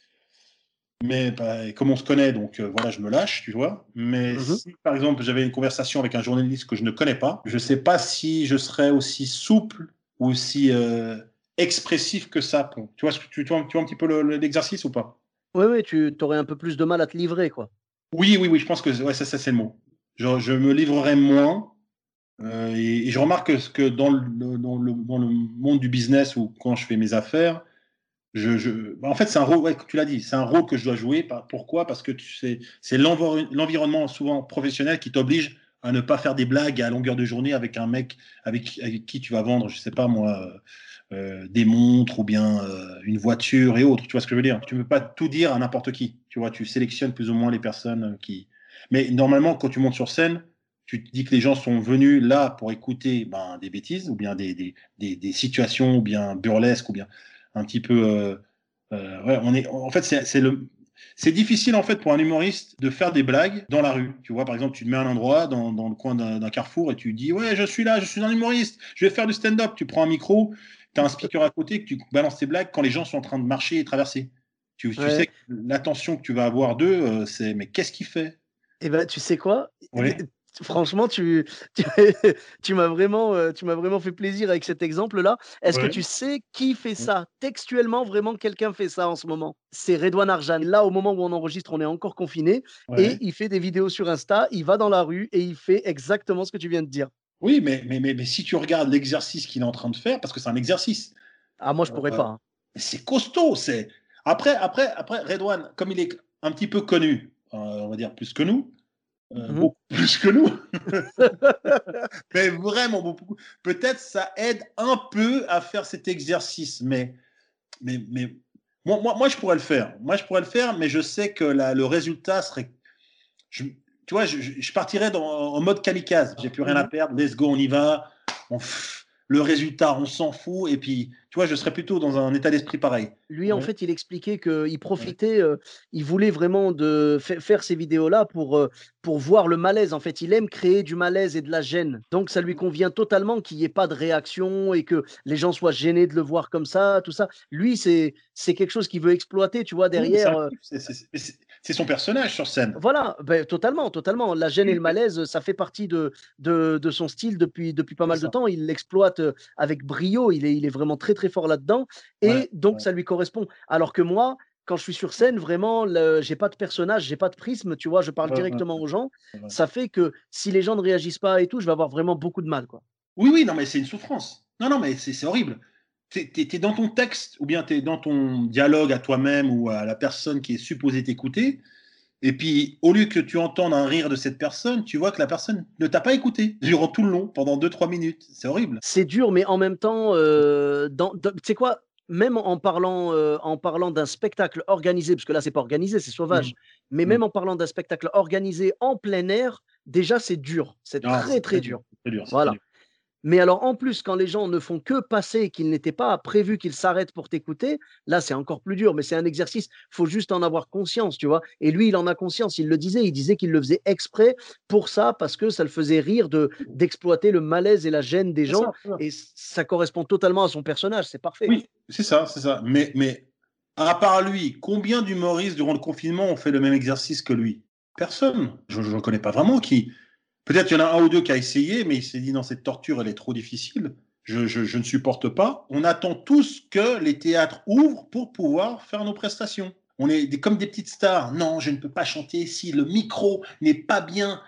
Mais comme on se connaît, donc voilà, je me lâche, tu vois. Mais si, par exemple, j'avais une conversation avec un journaliste que je ne connais pas, je ne sais pas si je serais aussi souple ou aussi expressif que ça. Tu vois, tu vois un petit peu l'exercice ou pas? Oui, oui, tu aurais un peu plus de mal à te livrer, quoi. Oui, je pense que ouais, ça c'est le mot. Je me livrerai moins. Et je remarque que dans le monde du business ou quand je fais mes affaires, en fait, c'est un rôle, ouais, tu l'as dit, c'est un rôle que je dois jouer. Pourquoi? Parce que c'est l'environnement souvent professionnel qui t'oblige à ne pas faire des blagues à longueur de journée avec un mec avec qui tu vas vendre, je sais pas moi, des montres ou bien une voiture et autres. Tu vois ce que je veux dire? Tu ne peux pas tout dire à n'importe qui. Tu vois, tu sélectionnes plus ou moins les personnes qui. Mais normalement, quand tu montes sur scène, tu te dis que les gens sont venus là pour écouter des bêtises ou bien des situations ou bien burlesques ou bien un petit peu. Ouais, en fait, c'est difficile en fait pour un humoriste de faire des blagues dans la rue. Tu vois, par exemple, tu te mets à un endroit dans le coin d'un carrefour et tu dis ouais, je suis là, je suis un humoriste, je vais faire du stand-up. Tu prends un micro, tu as un speaker à côté, que tu balances tes blagues quand les gens sont en train de marcher et traverser. Tu sais que l'attention que tu vas avoir d'eux, c'est mais qu'est-ce qu'il fait? Et ben, tu sais quoi? Oui. Franchement, tu tu m'as vraiment fait plaisir avec cet exemple-là. Est-ce que Ouais. tu sais qui fait ça? Textuellement, vraiment, quelqu'un fait ça en ce moment. C'est Redouane Arjan. Là, au moment où on enregistre, on est encore confinés et Ouais. il fait des vidéos sur Insta, il va dans la rue et il fait exactement ce que tu viens de dire. Oui, mais si tu regardes l'exercice qu'il est en train de faire, parce que c'est un exercice, Ah, moi, je pourrais euh, pas, hein. c'est costaud. Après, Redouane, comme il est un petit peu connu, on va dire plus que nous, Mmh. beaucoup plus que nous, mais vraiment beaucoup. Peut-être ça aide un peu à faire cet exercice, mais moi, je pourrais le faire. Moi, je pourrais le faire, mais je sais que le résultat serait. Tu vois, je partirais en mode kamikaze. J'ai plus rien à Mmh. perdre. Let's go, on y va. Le résultat, on s'en fout. Et puis, tu vois, je serais plutôt dans un état d'esprit pareil. Lui, en Ouais, fait, il expliquait qu'il ouais. profitait, il voulait vraiment de faire ces vidéos-là pour voir le malaise. En fait, il aime créer du malaise et de la gêne. Donc, ça lui convient totalement qu'il n'y ait pas de réaction et que les gens soient gênés de le voir comme ça, tout ça. Lui, c'est quelque chose qu'il veut exploiter, tu vois, Oui, mais c'est derrière. un kiff. C'est son personnage sur scène. Voilà, totalement, totalement. La gêne et le malaise, ça fait partie de son style depuis pas C'est mal de ça. temps. Il l'exploite avec brio. Il est vraiment très, très fort là-dedans. Ouais, Et donc, ouais, ça lui correspond. Alors que moi, quand je suis sur scène, vraiment, j'ai pas de personnage, j'ai pas de prisme, tu vois, je parle ouais, directement aux gens. ouais. Ça fait que si les gens ne réagissent pas et tout, je vais avoir vraiment beaucoup de mal, quoi. Oui, non, mais c'est une souffrance. Non, mais c'est horrible. T'es dans ton texte ou bien t'es dans ton dialogue à toi-même ou à la personne qui est supposée t'écouter. Et puis, au lieu que tu entendes un rire de cette personne, tu vois que la personne ne t'a pas écouté durant tout le long, pendant 2-3 minutes. C'est horrible. C'est dur, mais en même temps, tu sais quoi? même en parlant d'un spectacle organisé, parce que là, c'est pas organisé, c'est sauvage, mais même en parlant d'un spectacle organisé en plein air, déjà, c'est dur. C'est très, très dur. Voilà. Mais alors, en plus, quand les gens ne font que passer, qu'ils n'étaient pas prévus qu'ils s'arrêtent pour t'écouter, là, c'est encore plus dur. Mais c'est un exercice, il faut juste en avoir conscience, tu vois. Et lui, il en a conscience, il disait qu'il le faisait exprès pour ça, parce que ça le faisait rire d'exploiter le malaise et la gêne des gens. Et ça correspond totalement à son personnage, c'est parfait. Oui, c'est ça. Mais à part lui, combien d'humoristes durant le confinement ont fait le même exercice que lui? Personne. Je ne connais pas vraiment qui... Peut-être il y en a un ou deux qui a essayé, mais il s'est dit non, cette torture, elle est trop difficile. Je ne supporte pas. On attend tous que les théâtres ouvrent pour pouvoir faire nos prestations. On est comme des petites stars. Non, je ne peux pas chanter si le micro n'est pas bien,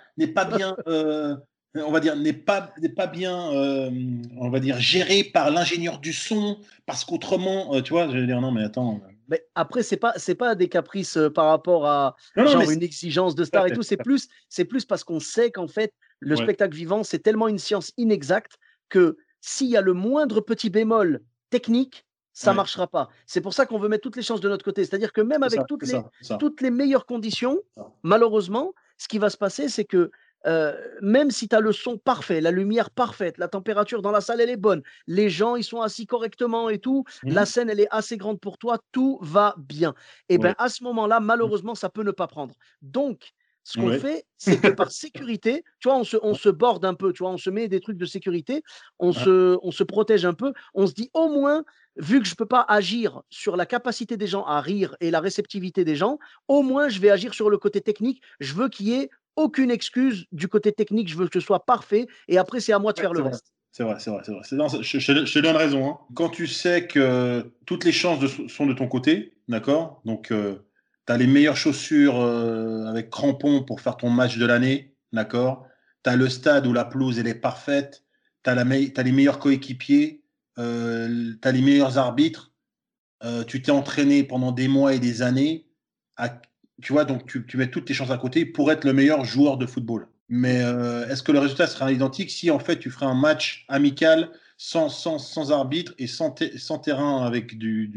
on va dire, n'est pas bien, on va dire, géré par l'ingénieur du son, parce qu'autrement, tu vois, je vais dire non, mais attends. Mais après, c'est pas des caprices par rapport à une exigence de star et tout. C'est plus parce qu'on sait qu'en fait, le spectacle vivant, c'est tellement une science inexacte que s'il y a le moindre petit bémol technique, ça ne marchera pas. C'est pour ça qu'on veut mettre toutes les chances de notre côté. C'est-à-dire que même avec toutes les meilleures conditions, malheureusement, ce qui va se passer, c'est que même si tu as le son parfait, la lumière parfaite, la température dans la salle, elle est bonne, les gens, ils sont assis correctement et tout, la scène, elle est assez grande pour toi, tout va bien. Et bien, à ce moment-là, malheureusement, ça peut ne pas prendre. Donc, ce qu'on fait, c'est que par sécurité, tu vois, on se borde un peu, tu vois, on se met des trucs de sécurité, on se protège un peu, on se dit au moins, vu que je ne peux pas agir sur la capacité des gens à rire et la réceptivité des gens, au moins, je vais agir sur le côté technique. Je veux qu'il y ait aucune excuse du côté technique, je veux que ce soit parfait, et après, c'est à moi de faire le reste. C'est vrai. Je te donne raison. Hein. Quand tu sais que toutes les chances sont de ton côté, d'accord? Donc, tu as les meilleures chaussures avec crampons pour faire ton match de l'année, d'accord? Tu as le stade où la pelouse, elle est parfaite. Tu as les meilleurs coéquipiers. Tu as les meilleurs arbitres. Tu t'es entraîné pendant des mois et des années. Tu vois, donc tu mets toutes tes chances à côté pour être le meilleur joueur de football. Mais est-ce que le résultat sera identique si en fait tu ferais un match amical sans arbitre et sans terrain avec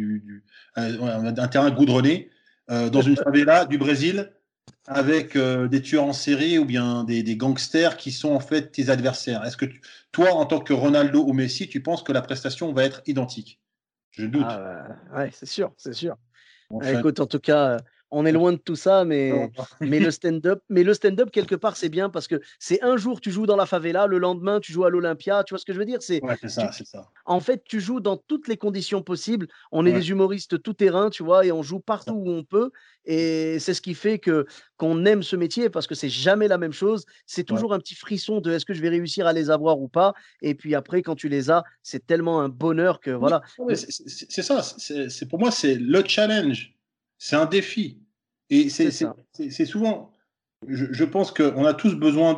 un terrain goudronné dans une favela du Brésil avec des tueurs en série ou bien des gangsters qui sont en fait tes adversaires? Est-ce que toi, en tant que Ronaldo ou Messi, tu penses que la prestation va être identique? Je doute. Ouais, c'est sûr. Écoute, en tout cas, on est loin de tout ça, mais le stand-up, quelque part, c'est bien parce que c'est un jour, tu joues dans la favela, le lendemain, tu joues à l'Olympia. Tu vois ce que je veux dire? C'est ça. En fait, tu joues dans toutes les conditions possibles. On est des humoristes tout-terrain, tu vois, et on joue partout où on peut. Et c'est ce qui fait qu'on aime ce métier parce que c'est jamais la même chose. C'est toujours un petit frisson de est-ce que je vais réussir à les avoir ou pas. Et puis après, quand tu les as, c'est tellement un bonheur que voilà. C'est ça. Pour moi, c'est le challenge. C'est un défi. Et c'est souvent, je pense qu'on a tous besoin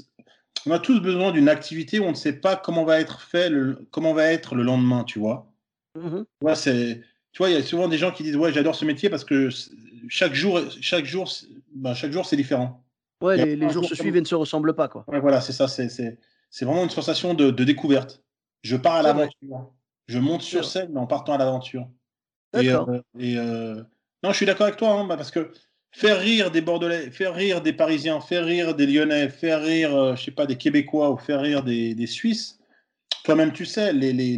d'une activité où on ne sait pas comment va être le lendemain, tu vois. Tu vois, il y a souvent des gens qui disent ouais, j'adore ce métier parce que chaque jour, c'est différent. Ouais, les jours se suivent et ne se ressemblent pas, quoi. Ouais, voilà, c'est ça. C'est vraiment une sensation de découverte. Je pars à l'aventure. Je monte sur scène, mais en partant à l'aventure. D'accord. Non, je suis d'accord avec toi, hein, parce que faire rire des Bordelais, faire rire des Parisiens, faire rire des Lyonnais, faire rire, je sais pas, des Québécois ou faire rire des Suisses, toi-même, tu sais,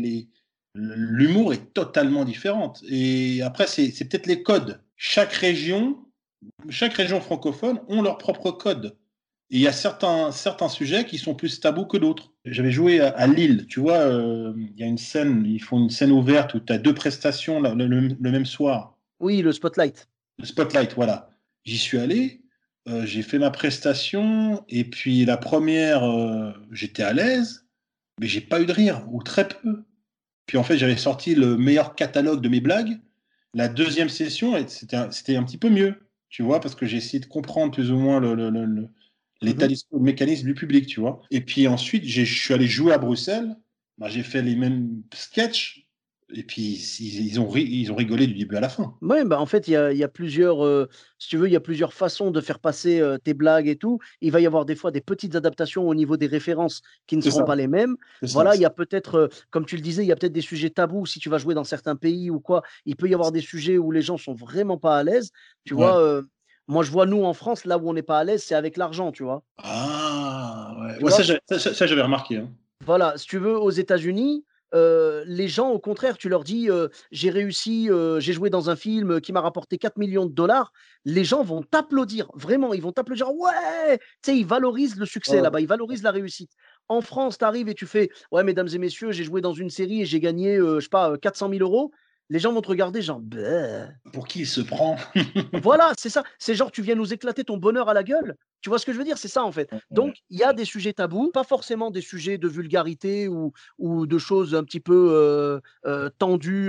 l'humour est totalement différente. Et après, c'est peut-être les codes. Chaque région francophone ont leur propre code. Et il y a certains sujets qui sont plus tabous que d'autres. J'avais joué à Lille, tu vois, il y a une scène, ils font une scène ouverte où tu as 2 prestations le même soir. Oui, le spotlight. Le spotlight, voilà. J'y suis allé, j'ai fait ma prestation, et puis la première, j'étais à l'aise, mais j'ai pas eu de rire, ou très peu. Puis en fait, j'avais sorti le meilleur catalogue de mes blagues. La deuxième session, c'était un petit peu mieux, tu vois, parce que j'ai essayé de comprendre plus ou moins l'état d'esprit, le mécanisme du public, tu vois. Et puis ensuite, je suis allé jouer à Bruxelles. J'ai fait les mêmes sketchs. Et puis, ils ont rigolé du début à la fin. Ouais, bah, en fait, il y a plusieurs, si tu veux, il y a plusieurs façons de faire passer, tes blagues et tout. Il va y avoir des fois des petites adaptations au niveau des références qui ne C'est seront ça, pas les mêmes. c'est ça. Voilà, il y a peut-être, comme tu le disais, il y a peut-être des sujets tabous si tu vas jouer dans certains pays ou quoi. Il peut y avoir des sujets où les gens sont vraiment pas à l'aise. Tu Ouais. vois, moi, je vois nous en France, là où on n'est pas à l'aise, c'est avec l'argent, tu vois? Ah, ouais. Tu Ouais, vois? ça, j'avais remarqué, hein. Voilà, si tu veux, aux États-Unis, les gens, au contraire, tu leur dis, «J'ai réussi, j'ai joué dans un film, qui m'a rapporté 4 millions de dollars». Les gens vont t'applaudir, vraiment, ils vont t'applaudir: «Ouais!» Tu sais, ils valorisent le succès Ouais. là-bas, ils valorisent la réussite. En France, tu arrives et tu fais: «Ouais, mesdames et messieurs, j'ai joué dans une série et j'ai gagné, je sais pas, 400 000 €». Les gens vont te regarder genre: «Beh». Pour qui il se prend? Voilà, c'est ça. C'est genre, tu viens nous éclater ton bonheur à la gueule. Tu vois ce que je veux dire? C'est ça, en fait. Ouais. Donc, il y a des sujets tabous, pas forcément des sujets de vulgarité ou de choses un petit peu, tendues,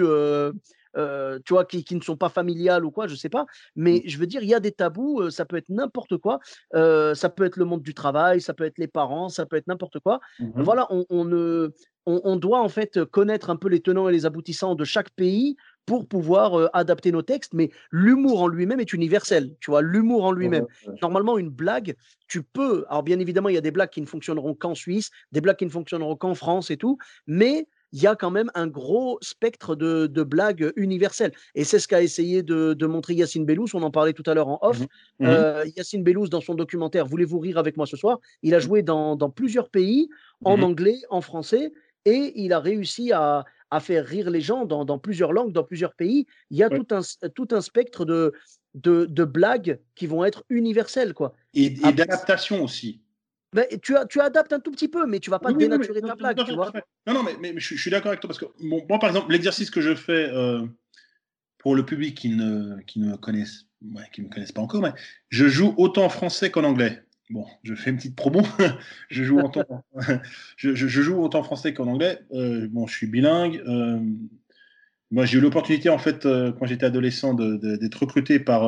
tu vois, qui ne sont pas familiales ou quoi, je sais pas. Mais je veux dire, il y a des tabous, ça peut être n'importe quoi. Ça peut être le monde du travail, ça peut être les parents, ça peut être n'importe quoi. Mhm. Voilà, on doit, en fait, connaître un peu les tenants et les aboutissants de chaque pays pour pouvoir, adapter nos textes, mais l'humour en lui-même est universel, tu vois? L'humour en lui-même. Ouais, ouais. Normalement, une blague, tu peux alors bien évidemment, il y a des blagues qui ne fonctionneront qu'en Suisse, des blagues qui ne fonctionneront qu'en France et tout, mais il y a quand même un gros spectre de blagues, universelles et c'est ce qu'a essayé de montrer Yacine Bellous, on en parlait tout à l'heure en off. Mhm. Mhm. Yacine Bellous, dans son documentaire «Voulez-vous rire avec moi ce soir?», il a joué dans plusieurs pays, en Mhm. anglais, en français et il a réussi à faire rire les gens dans plusieurs langues, dans plusieurs pays. Il y a Ouais. tout un spectre de blagues qui vont être universelles, quoi. Et Après, d'adaptation aussi. ben, tu adaptes un tout petit peu, mais tu vas pas Oui, oui, non, mais, dénaturer non, ta non, blague, tu vois? non, non, mais je suis d'accord avec toi parce que bon, moi, par exemple, l'exercice que je fais pour le public qui ne me connaissent, ouais, qui me connaissent pas encore, mais je joue autant en français qu'en anglais. Bon, je fais une petite promo. je joue autant, je joue autant en français qu'en anglais. Bon, je suis bilingue. Moi, j'ai eu l'opportunité, en fait, quand j'étais adolescent, d'être recruté par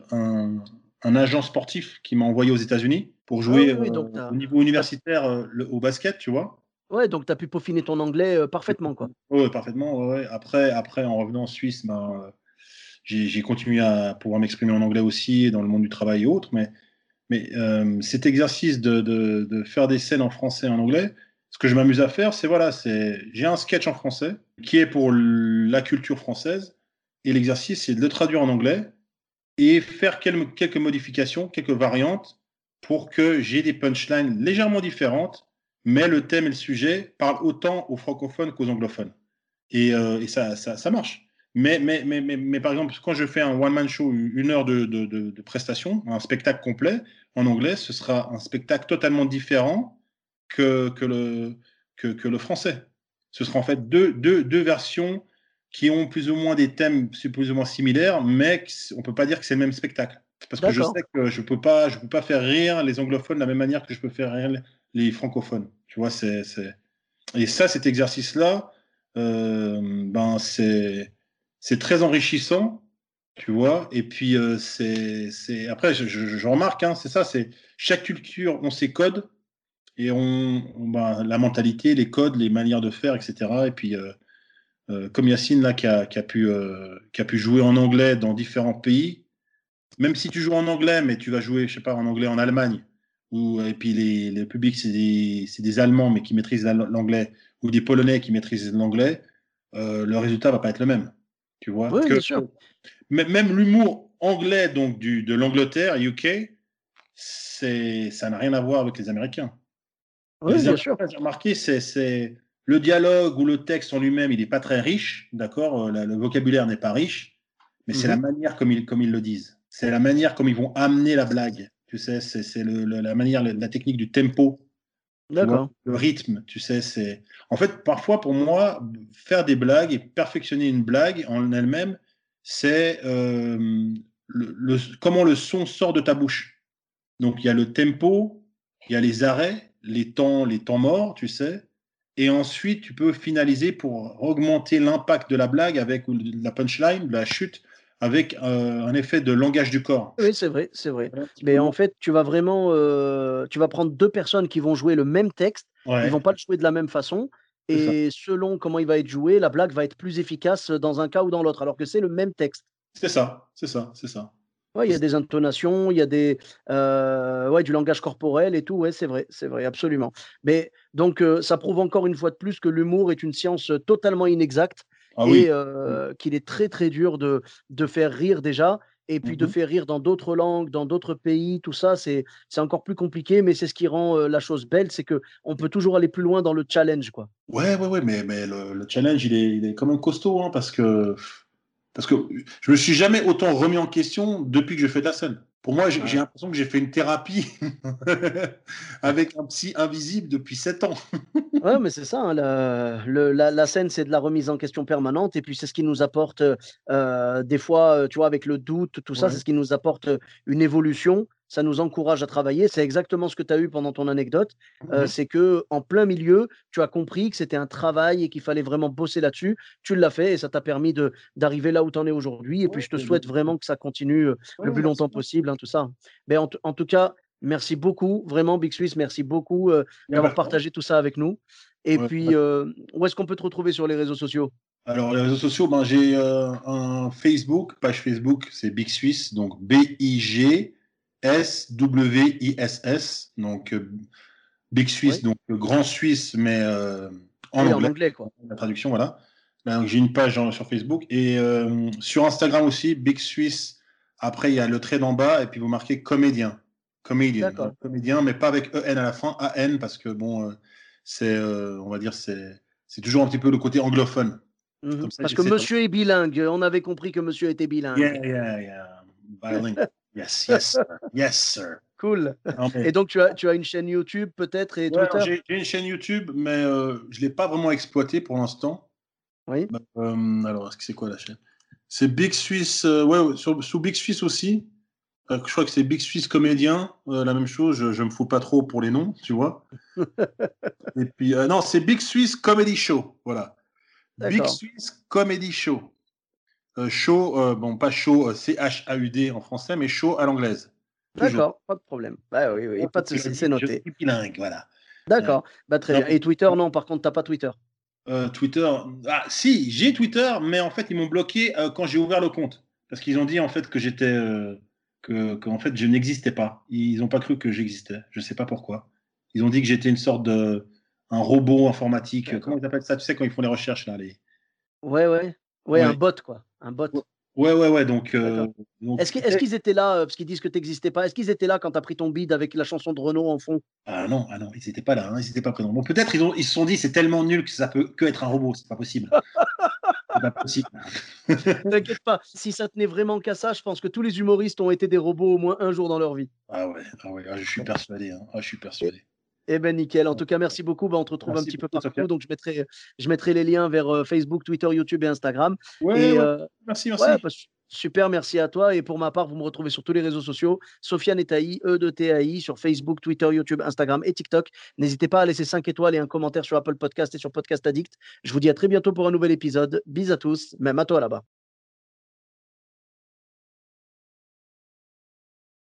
un agent sportif qui m'a envoyé aux États-Unis pour Ah jouer oui, oui, donc au niveau universitaire au basket, tu vois. tu as pu peaufiner ton anglais, parfaitement, quoi. Ouais, parfaitement. Ouais, ouais. Après, en revenant en Suisse, ben, j'ai continué à pouvoir m'exprimer en anglais aussi, dans le monde du travail et autres. Mais cet exercice de faire des scènes en français et en anglais, ce que je m'amuse à faire, c'est voilà, j'ai un sketch en français qui est pour la culture française, et l'exercice, c'est de le traduire en anglais et faire quelques modifications, quelques variantes pour que j'ai des punchlines légèrement différentes, mais le thème et le sujet parlent autant aux francophones qu'aux anglophones. Et ça marche. Mais par exemple, quand je fais un one-man show, 1 heure de prestation, un spectacle complet, en anglais, ce sera un spectacle totalement différent que le français. Ce sera en fait deux versions qui ont plus ou moins des thèmes plus ou moins similaires, mais on ne peut pas dire que c'est le même spectacle. Parce que je D'accord. sais que je peux pas faire rire les anglophones de la même manière que je peux faire rire les francophones. Tu vois, et ça, cet exercice-là, ben c'est très enrichissant, tu vois. Et puis après, je remarque, hein, c'est ça, c'est chaque culture ont ses codes et ben, la mentalité, les codes, les manières de faire, etc. Et puis comme Yacine là qui a pu jouer en anglais dans différents pays, même si tu joues en anglais, mais tu vas jouer, je sais pas, en anglais en Allemagne, et puis le public, c'est des Allemands, mais qui maîtrisent l'anglais, ou des Polonais qui maîtrisent l'anglais, le résultat va pas être le même. Tu vois Oui, bien sûr. même l'humour anglais, donc de l'Angleterre, UK, ça n'a rien à voir avec les Américains. Oui, Les bien sûr. Américains, j'ai remarqué, c'est le dialogue ou le texte en lui-même, il n'est pas très riche, d'accord, le vocabulaire n'est pas riche, mais c'est la Mmh. manière comme ils le disent. C'est la manière comme ils vont amener la blague. Tu sais, c'est la manière, la technique du tempo, tu vois, D'accord. le rythme, tu sais, En fait, parfois, pour moi, faire des blagues et perfectionner une blague en elle-même, c'est comment le son sort de ta bouche. Donc, il y a le tempo, il y a les arrêts, les temps morts, tu sais, et ensuite, tu peux finaliser pour augmenter l'impact de la blague avec la punchline, la chute, avec un effet de langage du corps. Oui, c'est vrai, c'est vrai. Voilà un petit peu Mais en moi. fait, tu vas vraiment, tu vas prendre 2 personnes qui vont jouer le même texte, ils Ouais, vont pas le jouer de la même façon et selon comment il va être joué, la blague va être plus efficace dans un cas ou dans l'autre, alors que c'est le même texte. C'est ça. Ouais, il y a des intonations, il y a du langage corporel et tout. Ouais, c'est vrai, absolument. Mais donc, ça prouve encore une fois de plus que l'humour est une science totalement inexacte Ah et oui. qu'il est très, très dur de faire rire déjà et puis de Mhm. faire rire dans d'autres langues, dans d'autres pays, tout ça, c'est encore plus compliqué, mais c'est ce qui rend, la chose belle, c'est que on peut toujours aller plus loin dans le challenge, quoi. Ouais, mais le challenge, il est quand même costaud, hein, parce que je me suis jamais autant remis en question depuis que je fais de la scène. Pour moi, j'ai Ouais. l'impression que j'ai fait une thérapie avec un psy invisible depuis 7 ans. Ouais, mais c'est ça, hein, la scène, c'est de la remise en question permanente et puis c'est ce qui nous apporte, des fois, tu vois, avec le doute, tout ça, c'est Ouais. ce qui nous apporte, une évolution. Ça nous encourage à travailler. C'est exactement ce que tu as eu pendant ton anecdote. Mhm. C'est que en plein milieu, tu as compris que c'était un travail et qu'il fallait vraiment bosser là-dessus. Tu l'as fait et ça t'a permis d'arriver là où tu en es aujourd'hui et puis Ouais, je te souhaite vraiment que ça continue, le ouais, plus merci. longtemps possible, hein, tout ça. Mais en tout cas, merci beaucoup, vraiment Big Suisse, merci beaucoup, Il y a pas d'avoir de problème. partagé tout ça avec nous. Et Ouais. puis, où est-ce qu'on peut te retrouver sur les réseaux sociaux? Alors, les réseaux sociaux, ben, j'ai un Facebook, page Facebook, c'est Big Suisse, donc BIGSWISS, donc Big Suisse, Oui? donc le Grand Suisse, mais en Oui, en anglais, anglais, quoi. la traduction, voilà. Ben, donc, j'ai une page sur Facebook et sur Instagram aussi, Big Suisse. Après, il y a le trait d'en bas et puis vous marquez comédien. Comédien, D'accord. comédien, mais pas avec EN à la fin, AN, parce que bon, on va dire, c'est toujours un petit peu le côté anglophone. Mmh. Comme ça, Parce que j'essaie de. monsieur est bilingue, on avait compris que monsieur était bilingue. Yeah. Bilingual. Yes, sir. Yes, sir. Cool. Non, Et mais, donc tu as une chaîne YouTube peut-être et ouais, alors, Twitter? j'ai une chaîne YouTube, mais je ne l'ai pas vraiment exploitée pour l'instant. Oui? Alors, c'est quoi la chaîne? C'est Big Swiss, ouais, sous Big Swiss aussi. Je crois que c'est Big Swiss Comédien, la même chose, je me fous pas trop pour les noms, tu vois. Et puis, non, c'est Big Swiss Comedy Show, voilà. Big D'accord, Swiss Comedy Show. Show, bon, pas show, CHAUD en français, mais show à l'anglaise. Toujours. d'accord, pas de problème. Bah, oui, oui, pas de souci, c'est Je noté. suis bilingue, voilà. Euh, D'accord, bah, très non, bien. Et Twitter, non, par contre, tu as pas Twitter? Twitter, ah, si, j'ai Twitter, mais en fait, ils m'ont bloqué quand j'ai ouvert le compte. Parce qu'ils ont dit en fait que en fait, je n'existais pas. Ils n'ont pas cru que j'existais. Je ne sais pas pourquoi. Ils ont dit que j'étais une sorte un robot informatique. Comment D'accord. ils appellent ça? Tu sais, quand ils font les recherches, là, Ouais, ouais. Ouais, un Ouais. bot, quoi, un bot. Ouais. Donc, D'accord. Est-ce qu'ils étaient là, parce qu'ils disent que tu existais pas, est-ce qu'ils étaient là quand tu as pris ton bide avec la chanson de Renaud en fond? ah non, ils n'étaient pas là, hein, ils n'étaient pas présents. Bon, peut-être ils se sont dit c'est tellement nul que ça peut que être un robot, c'est pas possible. C'est pas possible. T'inquiète pas, si ça tenait vraiment qu'à ça, je pense que tous les humoristes ont été des robots au moins un jour dans leur vie. Je suis persuadé. Hein. Ah, je suis Et persuadé. eh ben nickel. En tout cas, merci beaucoup. Bah, on te retrouve un Merci petit peu beaucoup, Sophia. partout. Donc je mettrai les liens vers, Facebook, Twitter, YouTube et Instagram. Ouais, Et ouais. Merci, ouais, merci. bah, super, merci à toi. Et pour ma part, vous me retrouvez sur tous les réseaux sociaux. Sofiane Etaï, E de TAI, sur Facebook, Twitter, YouTube, Instagram et TikTok. N'hésitez pas à laisser 5 étoiles et un commentaire sur Apple Podcast et sur Podcast Addict. Je vous dis à très bientôt pour un nouvel épisode. Bis à tous, même à toi là-bas.